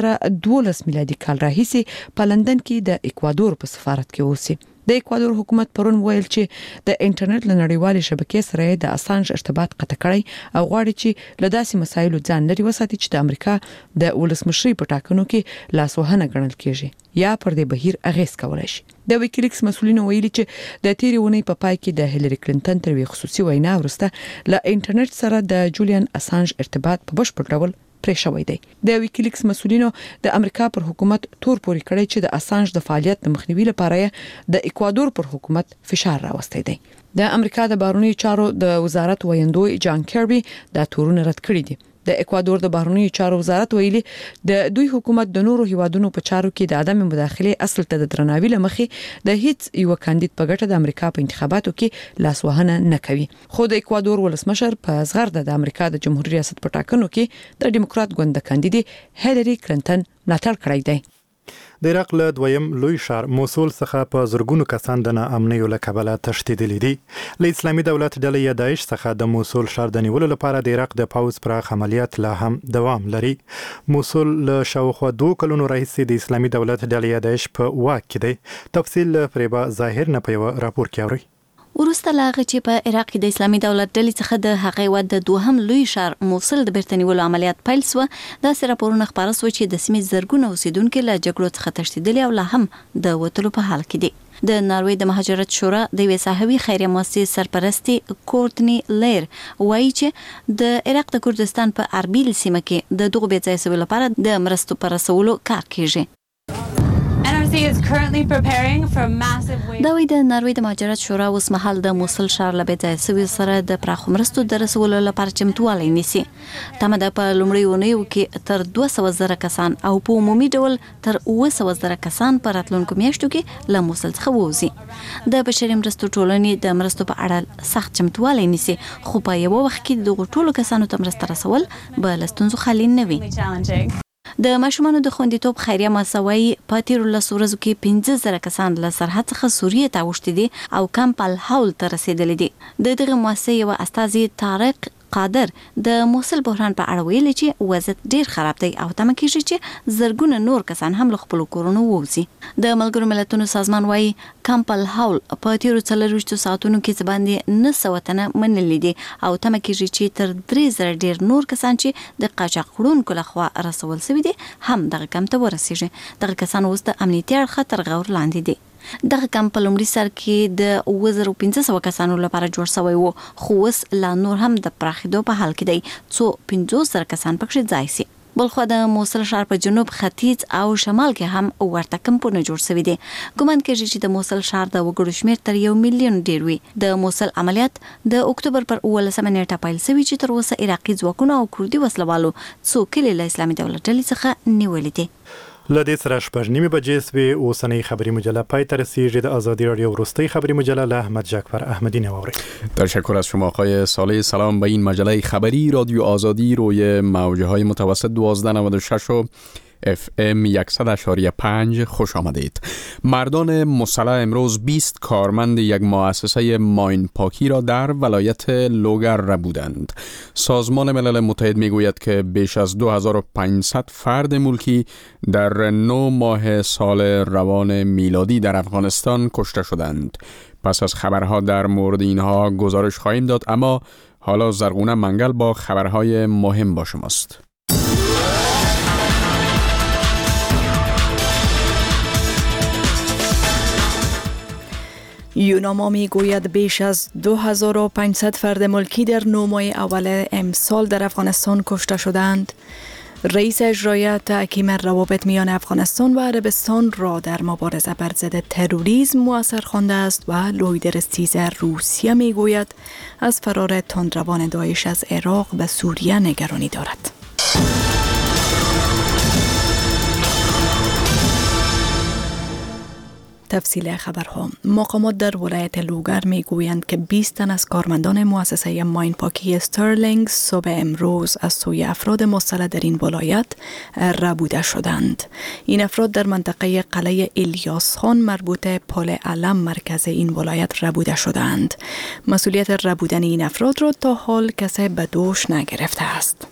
2012 میلادي کال راهیسې په لندن کې د اکوادور په سفارت کې اوسي. د اکوادور حکومت پرون ویل چې د انټرنیټ لنړیوالې شبکې سره د اسانج ارتباط قطع کړی او غواړي چې له داسې مسایلو ځان لري وساتي چې د امریکا د ولسمشرۍ په ټاکنو کې لاسوهنه ګڼل کېږي یا پر دې بهیر اغیز کولای شي. د ویکیلیکس مسؤلینو ویلي چې د تیرې ونې په پای کې د هیلری کلینټن تر خصوصي وینا وروسته له انټرنیټ سره د جولیان اسانج ارتباط په بشپړ ډول پرې شوی دی. د ویکیلیکس مسؤلینو د امریکا پر حکومت تور پورې کړی چې د اسانج د فعالیت د مخنیوي لپاره د اکوادور پر حکومت فشار راوستی دی. د امریکا د بهرنیو چارو د وزارت ویاندوی جان کیربي دا تورونه رد کړی دي. د اکوادور د بهرنیو چارو وزارت ویلي د دوی حکومت د نورو هیوادونو په چارو کې د عدم مداخله اصل ته د درناوي لمخې د هیڅ یو کاندید په ګټه د امریکا په انتخاباتو کې لاسوهنه نه کوي. خو د اکوادور ولسمشر په زغرده د امریکا د جمهوریت ریاست په ټاکنو کې د دیموکرات ګوند د کاندیدي هیلری کلینټن ملاتړ کړی دی. د عراق له دویم لوی ښار موصل څخه په زرګونو کسان د ناامنیو له کبله تښتېدلي دي. له اسلامي دولت ډلې یا داعش څخه د موصل ښار د نیولو لپاره د عراق د پوځ پراخ عملیات لا هم دوام لري. موصل له شاوخوا 2 کلونو راهیسې د اسلامي دولت ډلې یا داعش په واک کې دی. تفصیل فریبا ظاهر نه په یو راپور کې اوري. ورسته لاغه چې په عراق کې د اسلامي دولت ډلې څخه د هغې ود د دوهم لوی ښار موصل د برتنیولو عملیات پیل سو. دا سره پورونه خبره سو چې د سیمې زرګونه اوسیدونکو له جګړو څخه تښتېدلي او لا هم د وټلو په حال کې دي. د ناروې د مهاجرت شورا د وساهوي خیریه مؤسسې سرپرستی کورتنی لیر وایي چې د عراق د کردستان په اربیل سیمه کې د دغه بې ځای سوي لپاره د مرستو پر رسولو کار کیږي. دا وی د ناروې د مهاجرت شورا اوس مهال د موصل ښار له بې ځای سوي سره د پراخو مرستو د رسولو لپاره چمتووالی نیسي. تمه ده په لومړۍ اونیو کې تر 200,000 کسان او په عمومي ډول تر 700,000 کسان په راتلونکو میاشتو کې له موصل څخه ووځي. د بشري مرستو ټولنې د مرستو په اړه سخت چمتووالی نیسي، خو په یو وخت کې دغه ټولو کسانو ته مرسته رسول به له ستونزو خالي نه وي. د ماشومانو د خوندیتوب خیریه مساوي په تیرو لسو ورځو کې 15,000 کسان له سرحد څخه سوریه ته اوښتي دي او کمپ الحول ته رسیدلي دي. د دغه مؤسسې یو استازي طارق قادر د موصل بحران په اړه ویلي چې وضعیت ډیر خراب دی او تمه کیږي چې زرګونه نور کسان هم له خپل کورونو ووځي. د ملګرو ملتونو سازمان وايي کمپل هاول په تیرو 24 ساعتونو کې باندې 900 تنه منلي دي او تمه کیږي چې تر 3000 ډیر نور کسان چې د قاچاقړونکو لخوا رسول شوي دي هم دغه کم ته ورسیږي. دغه کسان اوس د امنیتي اړخ تر غور لاندې دي. دغه کم په لومړي سر کې د 1500 کسانو لپاره جوړ شوی وو، خو اوس لا نور هم د پراخېدو په حال کې دی څو 500 کسان پکې ځای شي. بلخو د موصل ښار په جنوب، ختیځ او شمال کې هم ورته کمپونه جوړ شوي دي. ګمان کېږي چې د موصل ښار د وګړو شمېر تر 1 میلیون ډیر وي. د موصل عملیات د اکتوبر پر 18 نیټه پیل شوی چې تر اوسه عراقي ځواکونو او کردي وسلوالو څو کلي له اسلامي دولت ډلې څخه نیولې دي. لدې سره شپږ نیمې بجې سوې. اوسنۍ خبري مجله پای ته رسیږي. د آزادی رادیو وروستۍ خبري مجله له احمد جعفر احمدی نواورید. تشکر از شما آقای صالح. سلام به این مجله خبری رادیو آزادی روی موجهای متوسط 1296 و FM 100.5 خوش آمدید. مردان مسلح امروز 20 کارمند یک مؤسسه ماین پاکی را در ولایت لوگر ربودند. سازمان ملل متحد میگوید که بیش از 2500 فرد ملکی در 9 ماه سال روان میلادی در افغانستان کشته شدند. پس از خبرها در مورد اینها گزارش خواهیم داد، اما حالا زرغونه منگل با خبرهای مهم با شماست. یوناما می گوید بیش از 2500 فرد ملکی در 9 ماه اول امسال در افغانستان کشته شدند. رئیس اجرایی تحکیم روابط میان افغانستان و عربستان را در مبارزه بر ضد تروریسم مؤثر خوانده است و لویدر استیز روسیه می گوید از فرار تندروان داعش از عراق به سوریه نگرانی دارد. تفصیل خبرها. مقامات در ولایت لوگر می گویند که 20 تن از کارمندان مؤسسه ماین پاکی استرلینگ صبح امروز از سوی افراد مسلح در این ولایت ربوده شدند. این افراد در منطقه قلعه الیاس خان مربوط پل علم مرکز این ولایت ربوده شدند. مسئولیت ربودن این افراد را تا حال کسی به دوش نگرفته است.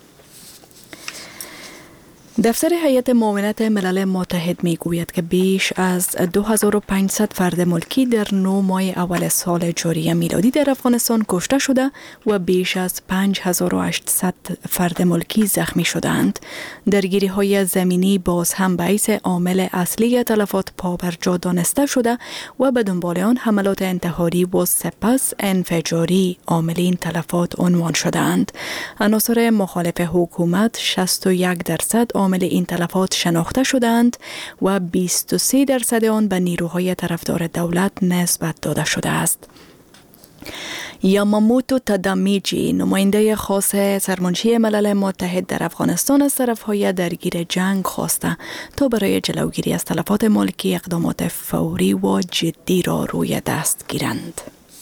دفتر هیئت معاونت ملل متحد می گوید که بیش از 2500 فرد ملکی در 9 ماه اول سال جاری میلادی در افغانستان کشته شده و بیش از 5800 فرد ملکی زخمی شدند. درگیری های زمینی باز هم باعث عامل اصلی تلفات پابرجا دانسته شده و به دنبال آن حملات انتحاری و سپس انفجاری عامل این تلفات عنوان شدند. عناصر مخالف حکومت 61% عامل این تلفات شناخته شدند و 23% آن به نیروهای طرفدار دولت نسبت داده شده است. یاماموتو تادامیجی، نماینده خاص سرمنشی ملل متحد در افغانستان، از طرفهای درگیر جنگ خواسته تا برای جلوگیری از تلفات ملکی اقدامات فوری و جدی را روی دست گیرند.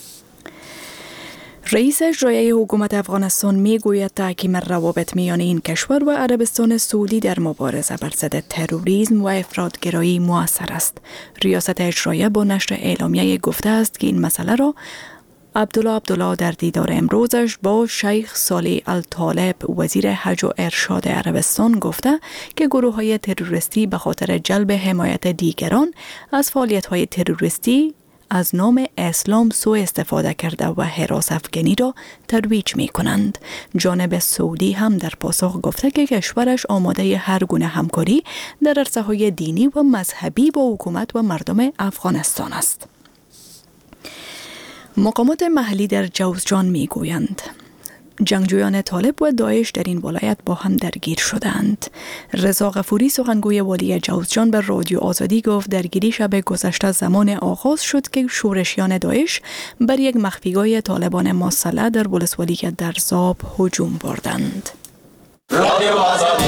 رئیس اجرایی حکومت افغانستان می گوید تحکیم روابط میان این کشور و عربستان سعودی در مبارزه بر ضد تروریسم و افراطگرایی مؤثر است. ریاست اجرایی با نشر اعلامیه گفته است که این مسئله را عبدالله در دیدار امروزش با شیخ صالح الطالب وزیر حج و ارشاد عربستان گفته که گروه‌های تروریستی به خاطر جلب حمایت دیگران از فعالیت‌های تروریستی از نام اسلام سوء استفاده کرده و هراس افغانی را ترویج می کنند. جانب سعودی هم در پاسخ گفته که کشورش آماده هر گونه همکاری در عرصه‌های دینی و مذهبی با حکومت و مردم افغانستان است. مقامات محلی در جوزجان می گویند جنگجویان طالب و داعش در این ولایت با هم درگیر شدند. رضا غفوری سخنگوی والی جوزجان به رادیو آزادی گفت درگیری شب گذشته زمان آغاز شد که شورشیان داعش بر یک مخفیگاه طالبان مسلح در ولسوالی درزاب هجوم بردند. رادیو آزادی.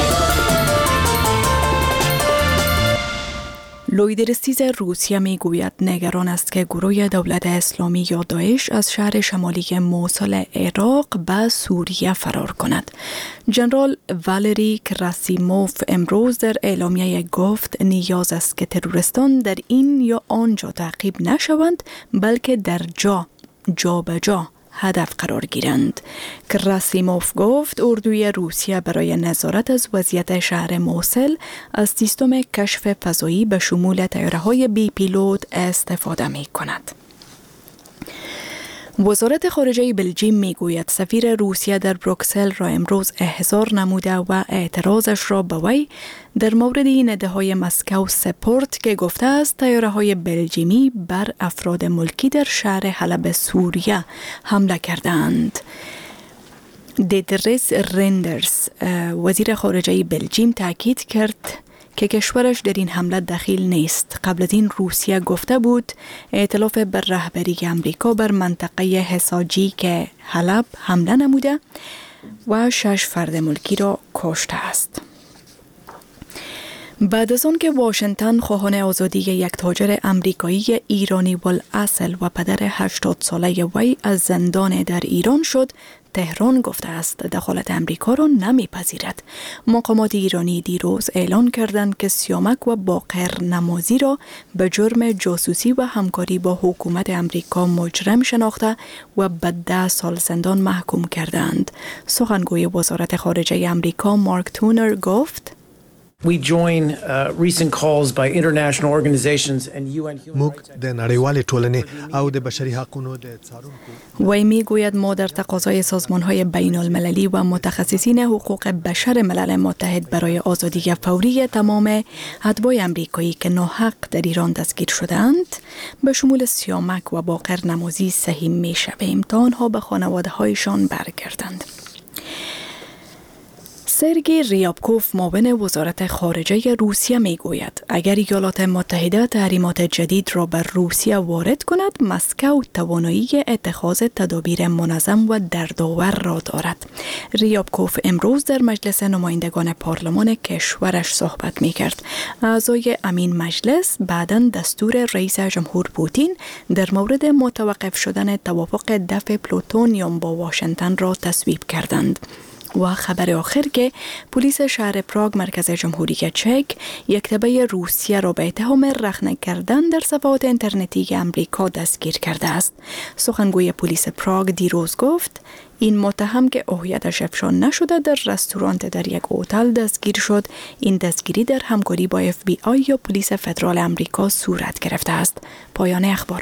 لویدر استیز روسیه می گوید نگران است که گروه دولت اسلامی یا داعش از شهر شمالی موصل عراق به سوریه فرار کند. جنرال والری کراسیموف امروز در اعلامیه گفت نیاز است که تروریستان در این یا آنجا تعقیب نشوند بلکه در جا به جا هدف قرار گیرند. کراسیموف گفت اردوی روسیه برای نظارت از وضعیت شهر موسل از سیستم کشف فضایی به شمول طیاره‌های بی پیلوت استفاده می کند. وزارت خارجه بلژیم میگوید سفیر روسیه در بروکسل را امروز احضار نموده و اعتراضش را به وی در مورد نده‌های مسکو سپورت که گفته است طیاره‌های بلژیمی بر افراد ملکی در شهر حلب سوریه حمله کردند. دیدریس رندرز وزیر خارجه بلژیم تاکید کرد که کشورش در این حمله دخیل نیست. قبل از این روسیه گفته بود ائتلاف بر رهبری آمریکا بر منطقه حصاجی که حلب حمله نموده و 6 فرد ملکی را کشته است. بعد از آن که واشنگتن خواهان آزادی یک تاجر آمریکایی ایرانی الاصل و پدر 80 ساله وی از زندان در ایران شد، تهران گفته است دخالت امریکا را نمیپذیرد. مقامات ایرانی دیروز اعلان کردند که سیامک و باقر نمازی را به جرم جاسوسی و همکاری با حکومت امریکا مجرم شناخته و به 10 سال زندان محکوم کردند. سخنگوی وزارت خارجه امریکا مارک تونر گفت موږ د نړیوالې ټولنې او د بشري حقوقو د څارونکو وی میگوید ما در تقاضای سازمان‌های بین المللی و متخصصین حقوق بشر ملل متحد برای آزادی فوری تمام اتباع آمریکایی که ناحق در ایران دستگیر شدند به شمول سیامک و باقر نمازی سهیم می‌شویم تا آنها به خانواده‌هایشان برگردند. سرگئی ریابکوف معاون وزارت خارجه روسیه میگوید اگر ایالات متحده تحریمات جدید را بر روسیه وارد کند، مسکو توانایی اتخاذ تدابیر منظم و دردآور را دارد. ریابکوف امروز در مجلس نمایندگان پارلمان کشورش صحبت میکرد. اعضای امین مجلس بعداً دستور رئیس جمهور پوتین در مورد متوقف شدن توافق دفع پلوتونیوم با واشنگتن را تصویب کردند. و خبر آخر که پلیس شهر پراگ مرکز جمهوری چک یکتبه روسیه را به اتهام رخنه کردن در صفحات اینترنتی آمریکا دستگیر کرده است. سخنگوی پلیس پراگ دیروز گفت این متهم که هویتش افشا نشده در رستوران در یک هتل دستگیر شد. این دستگیری در همکاری با FBI یا پلیس فدرال آمریکا صورت گرفته است. پایان اخبار.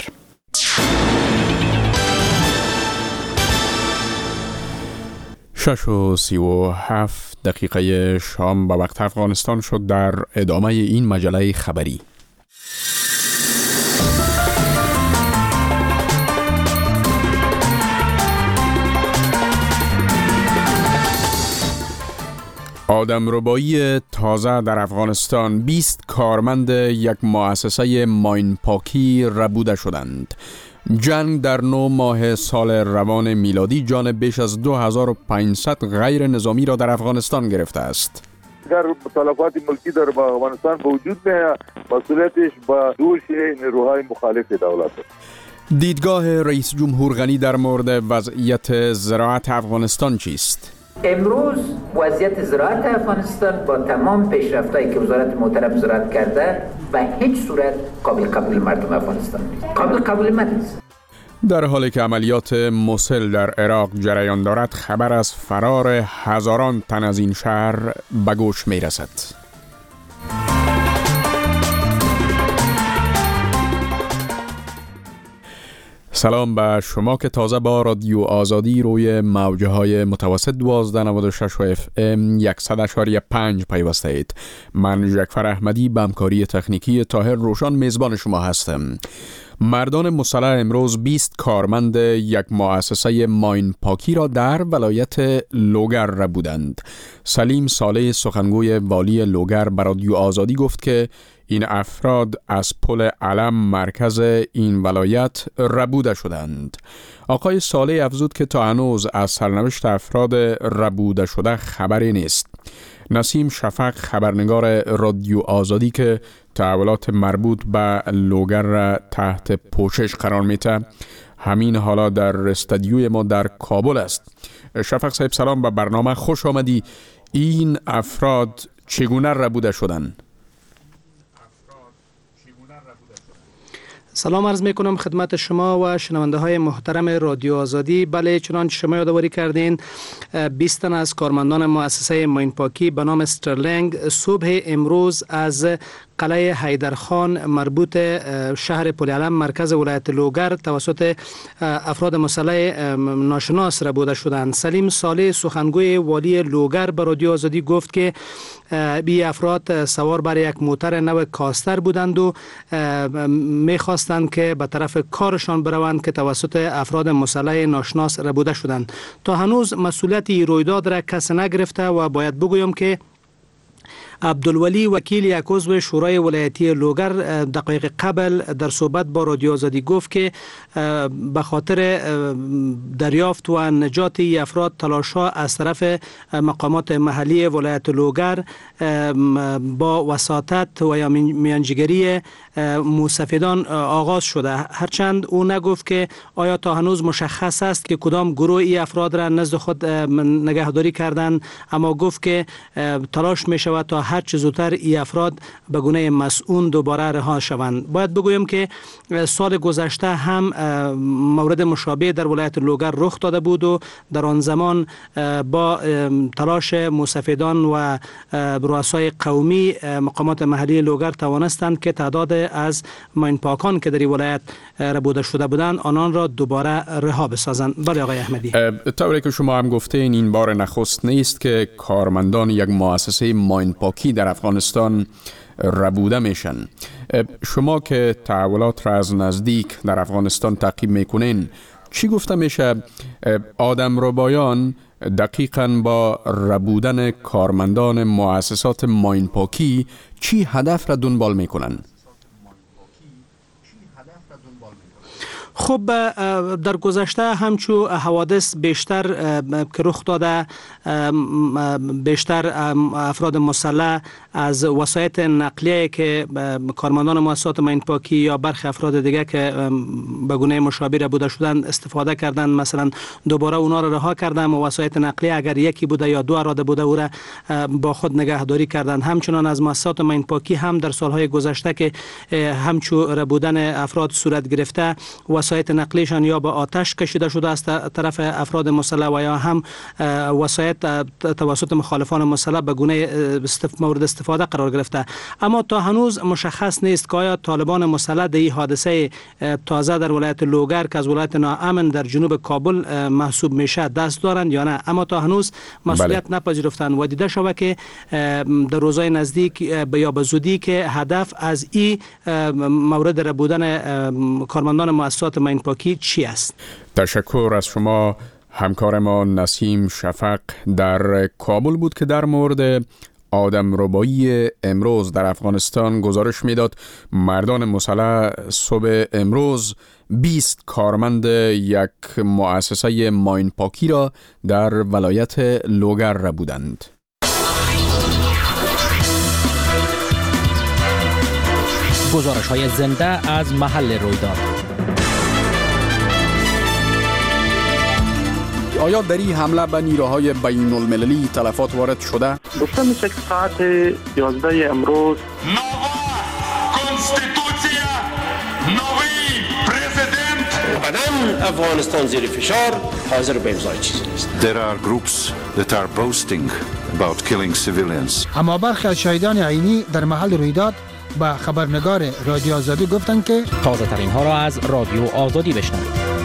6:37 شام به وقت افغانستان شد. در ادامه این مجله خبری آدمربایی تازه در افغانستان 20 کارمند یک مؤسسه ماین پاکی ربوده شدند. جنگ در 9 ماه سال روان میلادی جان بیش از 2500 غیر نظامی را در افغانستان گرفته است. در تلفات ملکی در افغانستان وجود نه، مسئولیتش با دوش نیروهای مخالف دولت. دیدگاه رئیس جمهور غنی در مورد وضعیت زراعت افغانستان چیست؟ امروز وضعیت زراعت افغانستان با تمام پیشرفتایی که وزارت محترم زراعت کرده به هیچ صورت قابل قبول مردم افغانستان نیست. قابل قبول نیست. در حالی که عملیات موسل در عراق جریان دارد، خبر از فرار هزاران تن از این شهر به گوش می رسد. سلام به شما که تازه با رادیو آزادی روی موجه های متوسط 1296 و FM 100.5 پیوسته اید. من جعفر احمدی به همکاری تکنیکی طاهر روشان میزبان شما هستم. مردان مسلح امروز 20 کارمند یک مؤسسه ماین پاکی را در ولایت لوگر ربودند. سلیم صالح سخنگوی والی لوگر به رادیو آزادی گفت که این افراد از پل علم مرکز این ولایت ربوده شدند. آقای صالح افزود که تا هنوز از سرنوشت افراد ربوده شده خبری نیست. نسیم شفق خبرنگار رادیو آزادی که تحولات مربوط به لوگر را تحت پوشش قرار میده، همین حالا در استودیوی ما در کابل است. شفق صاحب سلام، به برنامه خوش آمدی. این افراد چگونه ربوده شدند؟ سلام عرض می کنم خدمت شما و شنونده های محترم رادیو آزادی. بله، چنانچه شما یادآوری کردین 20 تن از کارمندان مؤسسه ماینپاکی به نام استرلینگ صبح امروز از قلعه حیدرخان مربوط شهر پلیعلم مرکز ولایت لوگر توسط افراد مسلح ناشناس ربوده شدند. سلیم صالح سخنگوی والی لوگر به رادیو آزادی گفت که بی افراد سوار بر یک موتر نو کاستر بودند و میخواستند که به طرف کارشان بروند که توسط افراد مسلح ناشناس ربوده شدند. تا هنوز مسئولیت رویداد را کسی نگرفته و باید بگویم که عبدالولی وکیل یک عضو شورای ولایتی لوگر دقایق قبل در صحبت با رادیو آزادی گفت که به خاطر دریافت و نجات افراد تلاش‌ها از طرف مقامات محلی ولایت لوگر با وساطت و یا میانجیگری موسفیدان آغاز شده. هرچند او نگفت که آیا تا هنوز مشخص است که کدام گروه ای افراد را نزد خود نگهداری کردند، اما گفت که تلاش می شود تا هر چه زودتر ای افراد به گونه مسئول دوباره رها شوند. باید بگویم که سال گذشته هم مورد مشابه در ولایت لوگر رخ داده بود و در آن زمان با تلاش موسفیدان و رؤسای قومی مقامات محلی لوگر توانستند که تعداد از ماینپاکان که در این ولایت ربوده شده بودند آنان را دوباره رها بسازند. بله آقای احمدی، طوری که شما هم گفتین این بار نخست نیست که کارمندان یک مؤسسه ماینپاکی در افغانستان ربوده میشن. شما که تحولات را از نزدیک در افغانستان تعقیب میکنین، چی گفته میشه آدمربایان دقیقاً با ربودن کارمندان مؤسسات ماینپاکی چی هدف را دنبال میکنن؟ خب در گذشته همچو حوادث بیشتر که رخ داده، بیشتر افراد مسلح از وسایط نقلیه که کارمندان مؤسسات ماینپاکی یا برخی افراد دیگه که به گونه مشابه ربوده شدن استفاده کردن، مثلا دوباره اونا را رها کردن و وسایط نقلیه اگر یکی بوده یا دو اراده بوده او را با خود نگهداری کردن. همچنان از مؤسسات ماینپاکی هم در سالهای گذشته که همچو ربودن افراد صورت گرفته، وسایط نقلیشان یا به آتش کشیده شده از طرف افراد مسلح و یا هم وسایط توسط مخالفان مسلح به گونه مورد استفاده قرار گرفته. اما تا هنوز مشخص نیست که آیا طالبان مسلح در این حادثه تازه در ولایت لوگر که از ولایت ناامن در جنوب کابل محسوب میشه دست دارند یا نه. اما تا هنوز مسئولیت نپذیرفتند و دیده شده که در روزهای نزدیک یا به زودی که هدف از این مورد ربودن کارمندان مؤسسات ماینپاکی چی است؟ تشکر از شما. همکار ما نسیم شفق در کابل بود که در مورد آدمربایی امروز در افغانستان گزارش میداد. مردان مسلح صبح امروز 20 کارمند یک مؤسسه ماینپاکی را در ولایت لوگر ربودند. گزارش‌های زنده از محل رویداد. آیا در این حمله به نیروهای بین المللی تلفات وارد شده؟ گفته میشه که ساعت 11 امروز بدن افغانستان زیر فشار حاضر به امضای چیزی نیست. There are groups that are boasting about killing civilians. اما برخی از شاهدان عینی در محل رویداد با خبرنگار رادیو آزادی گفتند که تازه ترین ها را از رادیو آزادی بشنوید.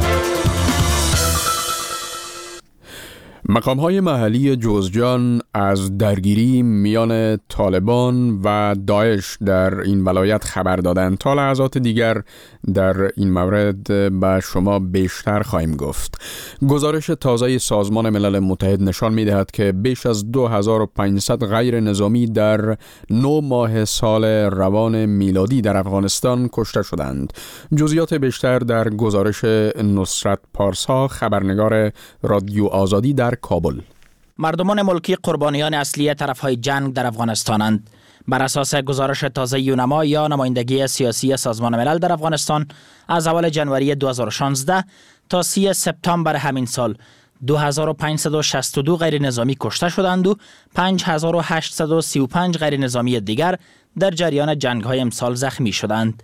مقام‌های محلی جوزجان از درگیری میان طالبان و داعش در این ولایت خبر دادند. تا لحظات دیگر در این مورد به شما بیشتر خواهیم گفت. گزارش تازه سازمان ملل متحد نشان می‌دهد که بیش از 2500 غیر نظامی در 9 ماه سال روان میلادی در افغانستان کشته شدند. جزئیات بیشتر در گزارش نصرت پارسا، خبرنگار رادیو آزادی در کابل. مردمان ملکی قربانیان اصلی طرفهای جنگ در افغانستانند. بر اساس گزارش تازه یونما یا نمایندگی سیاسی سازمان ملل در افغانستان از اول جنوری 2016 تا 30 سپتامبر همین سال 2562 غیر نظامی کشته شدند و 5835 غیر نظامی دیگر در جریان جنگ‌های امسال زخمی شدند.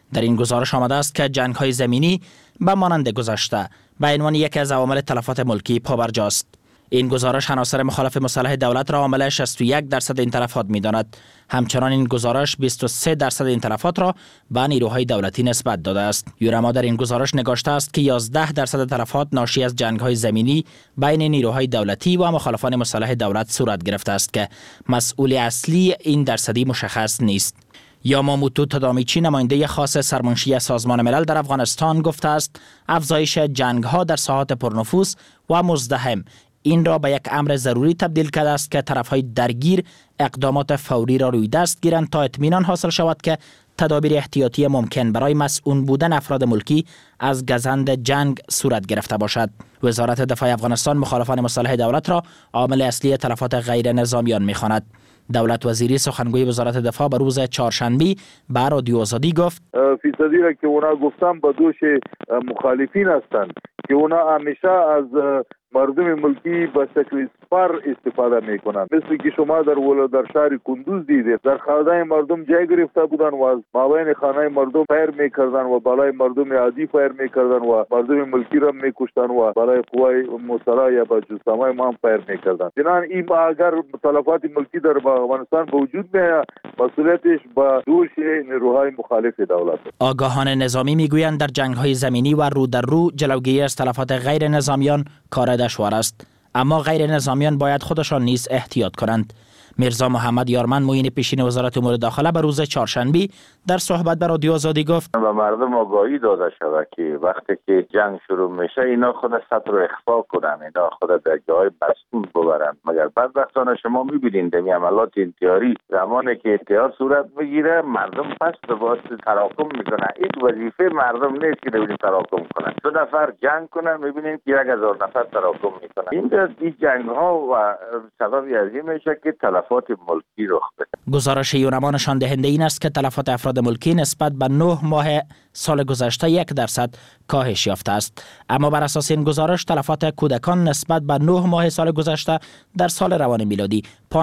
در این گزارش آمده است که جنگ‌های زمینی به مانند گذشته به عنوان یکی از عوامل تلفات ملکی پابرجاست. این گزارش عناصر مخالف مسلح دولت را عامل 61% این تلفات می‌داند. همچنان این گزارش 23% این تلفات را به نیروهای دولتی نسبت داده است. یورما در این گزارش نگاشته است که 11% تلفات ناشی از جنگ‌های زمینی بین نیروهای دولتی و مخالفان مسلح دولت صورت گرفته است که مسئول اصلی این درصدی مشخص نیست. یاماموتو تادامیچی نماینده خاص سرمنشی سازمان ملل در افغانستان گفته است افزایش جنگ‌ها در ساحات پرنفوذ و مزدحم این را به یک امر ضروری تبدیل کرده است که طرفهای درگیر اقدامات فوری را روی دست گیرند تا اطمینان حاصل شود که تدابیر احتیاطی ممکن برای مسئول بودن افراد ملکی از گزند جنگ صورت گرفته باشد. وزارت دفاع افغانستان مخالفان مسلح دولت را عامل اصلی تلفات غیر نظامیان می‌خواند. دولت وزیری سخنگوی وزارت دفاع به روز چهارشنبه به رادیو آزادی گفت فیصدی را که اونا گفتم به دوش مخالفین هستند که اونا همیشه از مردم ملکی به شکل سپر استفاده میکنند. مثل که شما در شهر کندوز دیدید در خانه مردم جای گرفته بودن و از مابین خانه مردم فایر میکردن و بالای مردم عادی فایر میکردن و مردم ملکی را میکشتن و بالای قوای مسلح یا با جسامای ما فایر میکردن. چنان این اگر تلفات ملکی در افغانستان وجود میاد مسئولیتش با دوش نیروهای مخالف دولت. آگاهان نظامی میگویند در جنگ‌های زمینی و رو در رو جلوگیری از تلفات غیر نظامیان کار دشوار است، اما غیر نظامیان باید خودشان نیز احتیاط کنند. میرزا محمد یارمن معین پیشین وزارت امور داخله به روز چهارشنبه در صحبت با رادیو آزادی گفت به مردم آگاهی داده شود که وقتی که جنگ شروع میشه اینا خود سطح رو اخفا کنن، اینا خود در جای مسئول ببرن. مگر بدبختانه شما میبینید در عملات انتحاری زمانی که انتحار صورت بگیره مردم پس به واسطه تراکم میکنن. این وظیفه مردم نیست که ببینید تراکم کنن. 2 نفر جنگ کنن میبینید که 1000 نفر تراکم میکنن. این جنگ ها و سبب از این میشه که ملکی رخ بده. گزارش یونما نشان دهنده این است که تلفات افراد ملکی نسبت به 9 ماه سال گذشته 1% کاهش یافته است، اما بر اساس این گزارش تلفات کودکان نسبت به 9 ماه سال گذشته در سال روان میلادی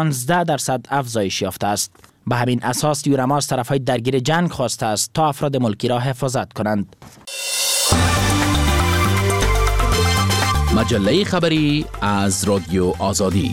15% افزایش یافته است. به همین اساس یونما از طرفهای درگیر جنگ خواسته است تا افراد ملکی را حفاظت کنند. مجله خبری از رادیو آزادی.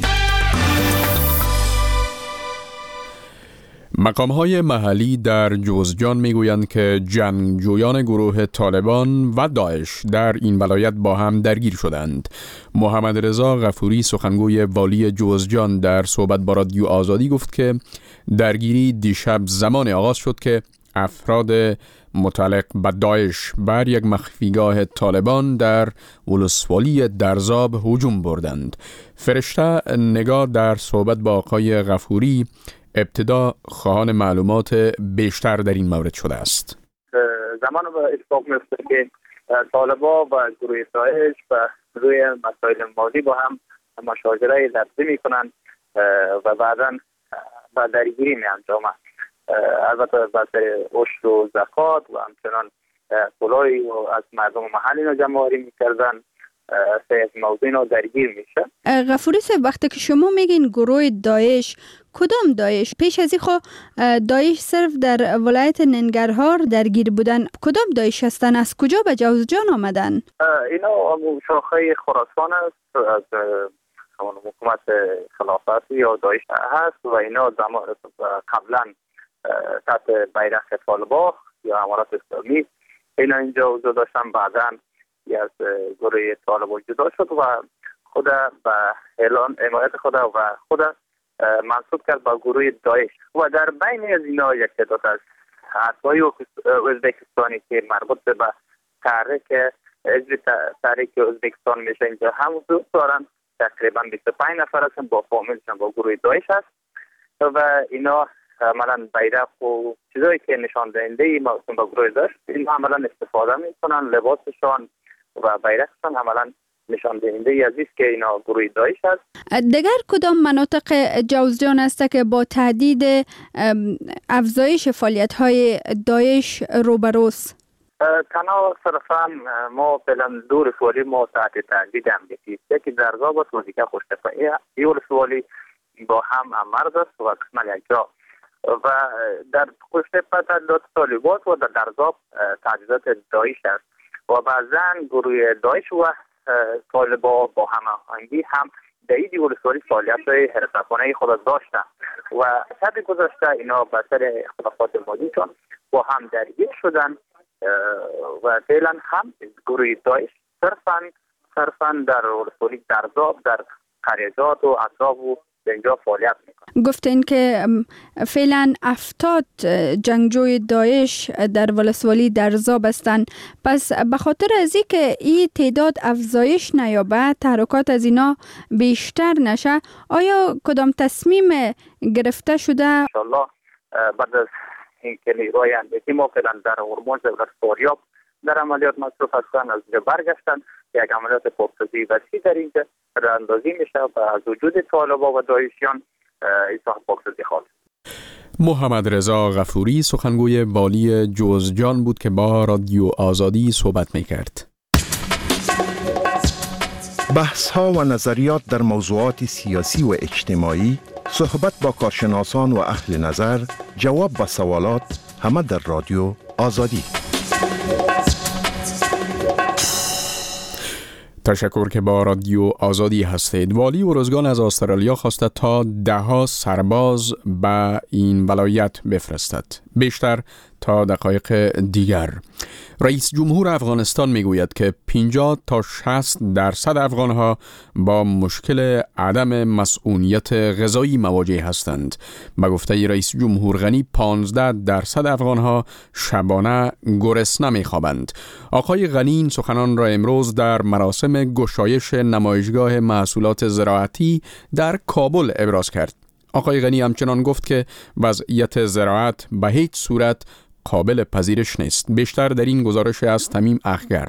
مقام‌های محلی در جوزجان میگویند که جنگجویان گروه طالبان و داعش در این ولایت با هم درگیر شدند. محمد رضا غفوری سخنگوی والی جوزجان در صحبت با رادیو آزادی گفت که درگیری دیشب زمان آغاز شد که افراد متعلق به داعش بر یک مخفیگاه طالبان در ولسوالی درزاب هجوم بردند. فرشته نگار در صحبت با آقای غفوری ابتدا خواهان معلومات بیشتر در این مورد شده است. زمان به اتفاق میفته که طالبان و گروه داعش و روی مسائل مالی با هم مشاجره لفظی میکنند و بعدا به درگیری می انجامند. البته بحث عشر و زکات و همچنان پولای از مردم محلی اینا جمع‌آوری میکردن. از موضوع اینا درگیر میشه. غفوری صاحب وقتی که شما میگین گروه داعش، کدام داعش؟ پیش از این خو داعش صرف در ولایت ننگرهار درگیر بودن. کدام داعش هستن؟ از کجا به جوزجان آمدن؟ اینا شاخه خراسان است، از حکومت خلافتی یا داعش هست و اینا قبلا تحت بیرق طالبان یا امارات اسلامی اینا اینجا حضور داشتن. بعداً از گروه طالبان جدا شد و خود به اعلان حمایت خود و خود منصوب کرد با گروه داعش و در بین از اینا یک تعداد از اتباع ازبکستانی که مربوط به تحریک ازبکستان میشه اینجا هم حضور دارند. تقریبا 25 نفر هستند با فامیلشون با گروه داعش هست و اینا عملا بیرق و چیزایی که نشان دهنده موسوم با گروه داعش اینا عملا استفاده میکنن. لباسشان و بیرقشان عملا نشان دهنده از است که اینا گروه داعش هست. دیگر کدام مناطق جوزجان است که با تهدید افزایش فعالیت‌های داعش روبروست؟ تنها صرفا ما فعلا دو ولسوالی ما تحت تهدید امنیتی است که درزاب است و دیگه خوشتفاعی. این ولسوالی با هم مرز است و قسما یک جا و در پشت پسندات طالبات و در درزاب تجهیزات داعش است و بعضا گروه داعش و طالبان با هماهنگی هم در این ولسوالی فعالیت‌های حراست‌خانه خود داشتند و شب گذشته اینا به سر اختلافات مالیشان با هم درگیر شدند و فعلا هم گروه داعش صرفاً در ولسوالی درزاب در قریزات و اطراف و اینجا فعالیت میکنه. گفتین که فعلا 70 جنگجوی داعش در ولسوالی درزاب هستند. پس به خاطر از اینکه این تعداد افزایش نیابه، تحرکات از اینا بیشتر نشه، آیا کدام تصمیم گرفته شده؟ انشالله بعد از اینکه نیروهای امنیتی ما فعلا در هرمز و فاریاب در عملیات مصروف هستند، از اینجا برگشتن، یک عملیات پاکسازی وسیع در اینجا راهاندازی میشه و از وجود طالبان و داعشیان ایسا پاکسازی خواهد. محمد رضا غفوری سخنگوی والی جوزجان بود که با رادیو آزادی صحبت میکرد. بحث ها و نظریات در موضوعات سیاسی و اجتماعی، صحبت با کارشناسان و اهل نظر، جواب به سوالات، همه در رادیو آزادی. تشکر که با رادیو آزادی هستید. والی ارزگان از استرالیا خواسته تا 10 سرباز به این ولایت بفرستد. بیشتر تا دقایق دیگر. رئیس جمهور افغانستان میگوید که 50 تا 60% افغانها با مشکل عدم مسئولیت غذایی مواجه هستند. به گفته رئیس جمهور غنی 15% افغانها شبانه گرسنه میخوابند. آقای غنی این سخنان را امروز در مراسم گشایش نمایشگاه محصولات زراعتی در کابل ابراز کرد. آقای غنی همچنان گفت که وضعیت زراعت به هیچ صورت قابل پذیرش نیست. بیشتر در این گزارش از تمیم اخگر.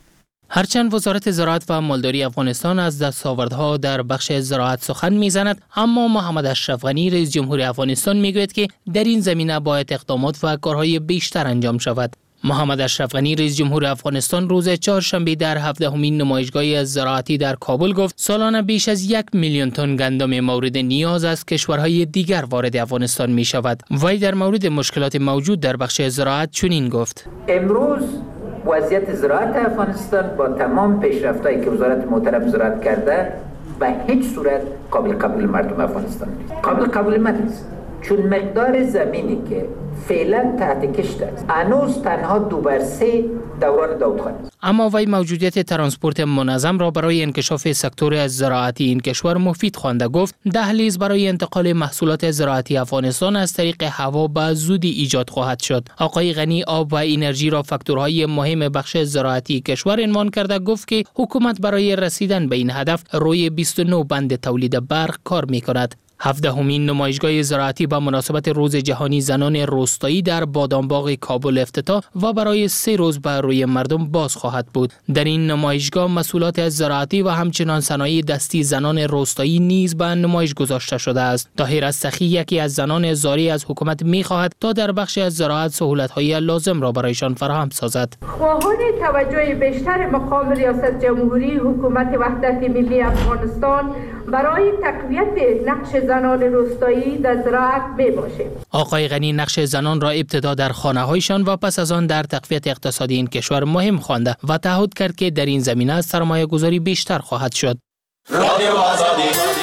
هرچند وزارت زراعت و مالداری افغانستان از دستاوردها در بخش زراعت سخن میزند، اما محمد اشرف غنی رئیس جمهور افغانستان میگوید که در این زمینه باید اقدامات و کارهای بیشتر انجام شود. محمد اشرف غنی رئیس جمهور افغانستان روز چهارشنبه در 17مین نمایشگاه زراعتی در کابل گفت سالانه بیش از 1 میلیون تن گندم مورد نیاز از کشورهای دیگر وارد افغانستان می شود. وی در مورد مشکلات موجود در بخش زراعت چنین گفت: امروز وضعیت زراعت افغانستان با تمام پیشرفتایی که وزارت محترم زراعت کرده به هیچ صورت قابل قبول مردم افغانستان نیست. قابل قبول من نیست، چون مقدار زمینی که فعلا تحت کشت است هنوز تنها 2/3 دوران داودخان است. اما وی موجودیت ترانسپورت منظم را برای انکشاف سکتور زراعتی این کشور مفید خوانده. گفت دهلیز برای انتقال محصولات زراعتی افغانستان از طریق هوا به زودی ایجاد خواهد شد. آقای غنی آب و انرژی را فاکتورهای مهم بخش زراعتی کشور عنوان کرده. گفت که حکومت برای رسیدن به این هدف روی 29 بند تولید برق کار می‌کند. 17مین نمایشگاه زراعتی با مناسبت روز جهانی زنان روستایی در بادامباغ کابل افتتاح و برای 3 روز بر روی مردم باز خواهد بود. در این نمایشگاه محصولات زراعتی و همچنان صنایع دستی زنان روستایی نیز به نمایش گذاشته شده است. طاهر سخی یکی از زنان زاری از حکومت می‌خواهد تا در بخش از زراعت سهولت‌های لازم را برایشان فراهم سازد. خواهان توجه بیشتر مقام ریاست جمهوری حکومت وحدت ملی افغانستان برای تقویت نقش زنان روستایی در زراعت میباشه. آقای غنی نقش زنان را ابتدا در خانه‌هایشان و پس از آن در تقویت اقتصادی این کشور مهم خوانده و تعهد کرد که در این زمینه سرمایه‌گذاری بیشتر خواهد شد. رادیو آزادی.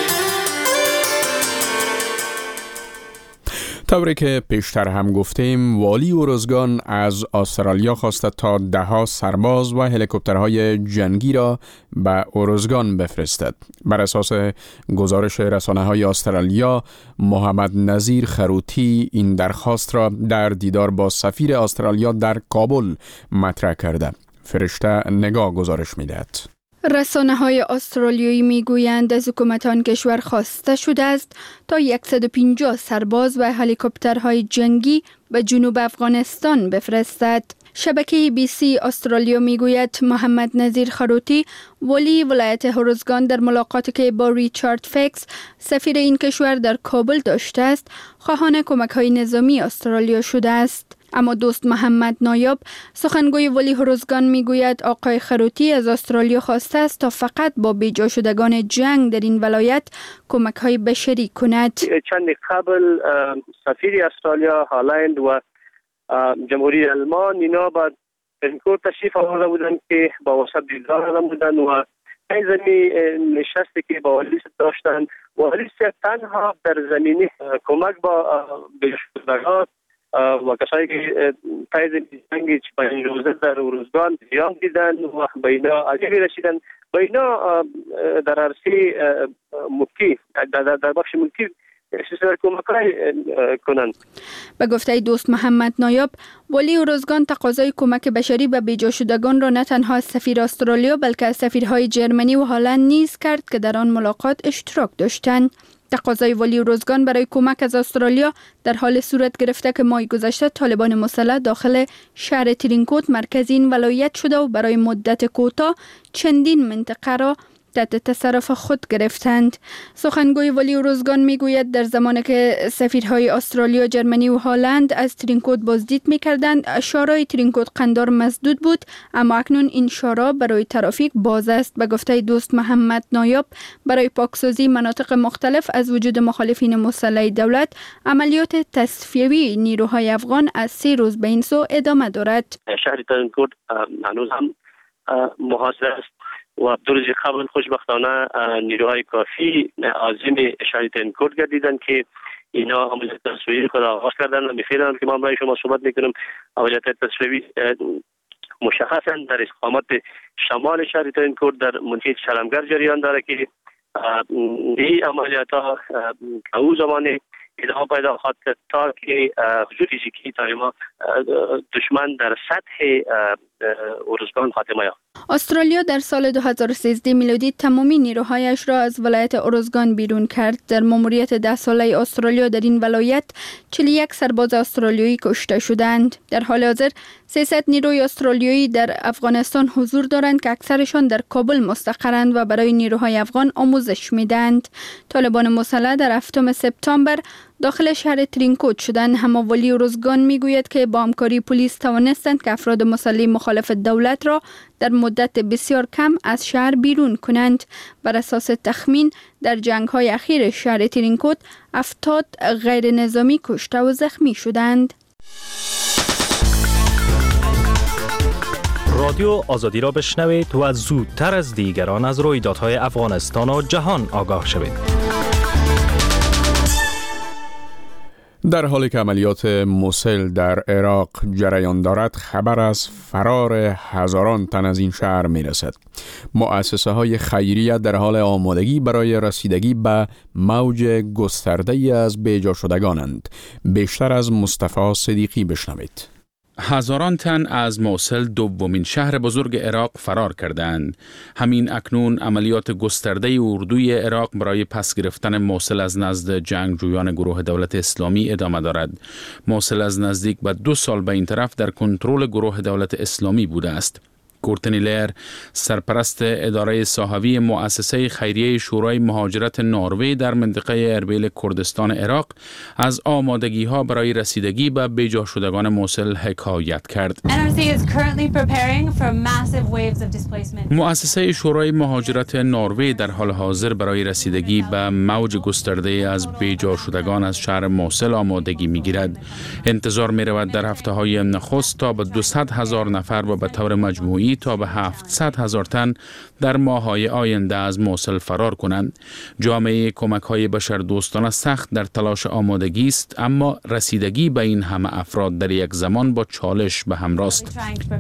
طوری که پیشتر هم گفتیم، والی ارزگان از استرالیا خواسته تا 10 سرباز و هلیکوپترهای جنگی را به ارزگان بفرستد. بر اساس گزارش رسانه‌های استرالیا، محمد نظیر خروتی این درخواست را در دیدار با سفیر استرالیا در کابل مطرح کرده. فرشته نگاه گزارش می‌دهد. رسانه‌های استرالیایی میگویند از حکومت آن کشور خواسته شده است تا 150 سرباز و هلیکوپترهای جنگی به جنوب افغانستان بفرستد. شبکه ABC استرالیا میگوید محمد نظیر خروتی ولی ولایت ارزگان در ملاقاتی که با ریچارد فکس سفیر این کشور در کابل داشته است، خواهان کمک‌های نظامی استرالیا شده است. اما دوست محمد نایاب سخنگوی ولی هرزگان میگوید آقای خروتی از استرالیا خواسته است تا فقط با بیجا شدگان جنگ در این ولایت کمک های بشری کند. چند قبل سفیر استرالیا، هالند و جمهوری آلمان اینا با ترینکوت تشریف آورده بودند که با واسط دیدار آدم بودند و این زمین نشستی که با ولی داشتن ولی تنها در زمینی کمک با بیشترگان و کسایی که تایید جنگی با این روزه در روزگان زیان دیدن و به اینا عجیبی رسیدن. به اینا در عرصه ملکی در بخش ملکی به گفته دوست محمد نایاب، ولی هرزگان تقاضای کمک بشری به بیجا شدگان را نه تنها از سفیر استرالیا بلکه از سفیرهای جرمنی و هلند نیز کرد که در آن ملاقات اشتراک داشتند. تقاضای ولی هرزگان برای کمک از استرالیا در حال صورت گرفته که ماه گذشته طالبان مسلح داخل شهر ترینکوت مرکز این ولایت شده و برای مدت کوتاه چندین منطقه را تحت تصرف خود گرفتند. سخنگوی ولی هرزگان میگوید در زمانی که سفیرهای استرالیا، جرمنی و هلند از ترینکوت بازدید میکردند، شارع ترینکوت قندار مسدود بود، اما اکنون این شارع برای ترافیک باز است. به گفته دوست محمد نایاب، برای پاکسازی مناطق مختلف از وجود مخالفین مسلح دولت، عملیات تصفیوی نیروهای افغان از 3 روز به این سو ادامه دارد. شهر ترینکوت هنوز هم محاصره است و 2 روز قبل خوشبختانه نیروهای کافی عازم شهر ترینکوت گردیدند که اینا عملیات تصفیوی خود آغاز کردن و می‌خیرند که ما برای شما صحبت میکنم. عملیات تصفیوی مشخصا در استقامت شمال شهر ترینکوت در منطقه شلمگر جریان داره که این عملیات ها او زمانی ادامه پیدا خواهد کرد تا که حضور فیزیکی ما دشمن در سطح ارزگان خاتمه یافت. استرالیا در سال 2013 میلادی تمامی نیروهایش را از ولایت ارزگان بیرون کرد. در ماموریت 10 ساله استرالیا در این ولایت 41 سرباز استرالیایی کشته شدند. در حال حاضر 300 نیروی استرالیایی در افغانستان حضور دارند که اکثرشان در کابل مستقرند و برای نیروهای افغان آموزش میدهند. طالبان مسلح در 7 سپتامبر داخل شهر ترینکوت شدند، اما ولی هرزگان میگوید که با همکاری پلیس توانستند که افراد مسلح مخالف دولت را در مدت بسیار کم از شهر بیرون کنند. بر اساس تخمین در جنگ‌های اخیر شهر ترینکوت 70 غیر نظامی کشته و زخمی شدند. رادیو آزادی را بشنوید و زودتر از دیگران از رویدادهای افغانستان و جهان آگاه شوید. در حالی که عملیات موسل در عراق جریان دارد، خبر از فرار هزاران تن از این شهر می رسد. مؤسسه های خیریه در حال آمادگی برای رسیدگی به موج گسترده‌ای از بیجا شدگانند. بیشتر از مصطفی صدیقی بشنوید. هزاران تن از موسل، دومین شهر بزرگ عراق، فرار کردند. همین اکنون عملیات گسترده اردوی عراق برای پس گرفتن موسل از نزد جنگجویان گروه دولت اسلامی ادامه دارد. موسل از نزدیک به 2 سال به این طرف در کنترل گروه دولت اسلامی بوده است. کورتنی لیر، سرپرست اداره صحوی مؤسسه خیریه شورای مهاجرت نروژ در منطقه اربیل کردستان عراق، از آمادگی ها برای رسیدگی به بیجا شدگان موسل حکایت کرد. مؤسسه شورای مهاجرت نروژ در حال حاضر برای رسیدگی به موج گسترده از بیجا شدگان از شهر موسل آمادگی می گیرد. انتظار می رود در هفته های نخست تا به 200,000 نفر و به طور مجموعی تا به 700,000 تن در ماه‌های آینده از موسل فرار کنند. جامعه کمک‌های بشردوستانه سخت در تلاش آمادگی است، اما رسیدگی به این همه افراد در یک زمان با چالش به همراه است.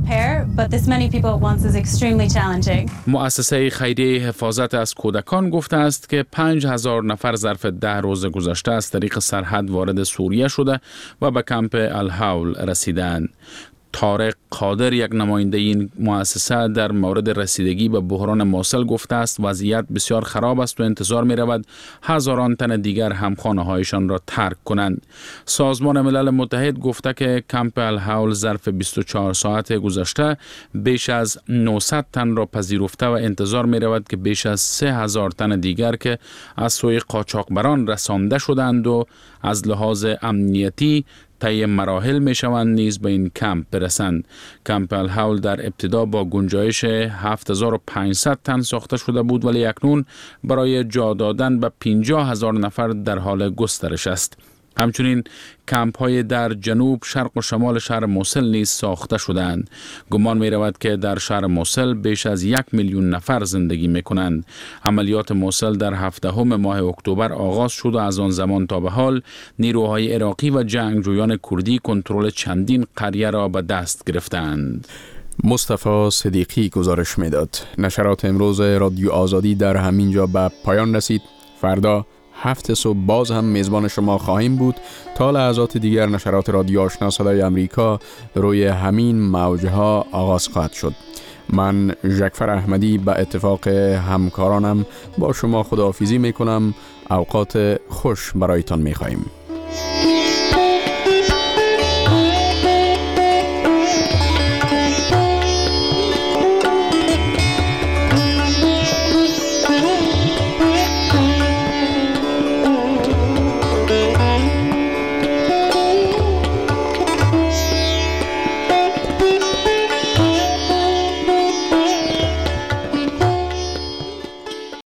مؤسسه خیریه حفاظت از کودکان گفته است که 5,000 نفر ظرف 10 روز گذشته از طریق سرحد وارد سوریه شده و به کمپ الحول رسیدند. طارق قادر، یک نماینده این مؤسسه، در مورد رسیدگی به بحران موسل گفته است وضعیت بسیار خراب است و انتظار می رود هزاران تن دیگر هم خانه هایشان را ترک کنند. سازمان ملل متحد گفته که کمپ الحول ظرف 24 ساعت گذشته بیش از 900 تن را پذیرفته و انتظار می رود که بیش از 3,000 تن دیگر که از سوی قاچاقبران رسانده شدند و از لحاظ امنیتی طی مراحل می شوند نیز به این کمپ برسند. کمپ الحول در ابتدا با گنجایش 7500 تن ساخته شده بود، ولی اکنون برای جا دادن به 50,000 نفر در حال گسترش است. همچنین کمپ های در جنوب، شرق و شمال شهر موصل نیز ساخته شدند. گمان می رود که در شهر موصل بیش از 1 میلیون نفر زندگی می کنند. عملیات موصل در 17 ماه اکتبر آغاز شد و از آن زمان تا به حال نیروهای عراقی و جنگجویان کردی کنترل چندین قریه را به دست گرفتند. مصطفی صدیقی گزارش میداد. نشرات امروز رادیو آزادی در همین جا به پایان رسید. فردا 7 صبح باز هم میزبان شما خواهیم بود. تا لحظات دیگر نشرات رادیو آشنا صدای امریکا روی همین موجها آغاز خواهد شد. من ژکفر احمدی به اتفاق همکارانم با شما خداحافظی میکنم. اوقات خوش برایتان میخواهیم.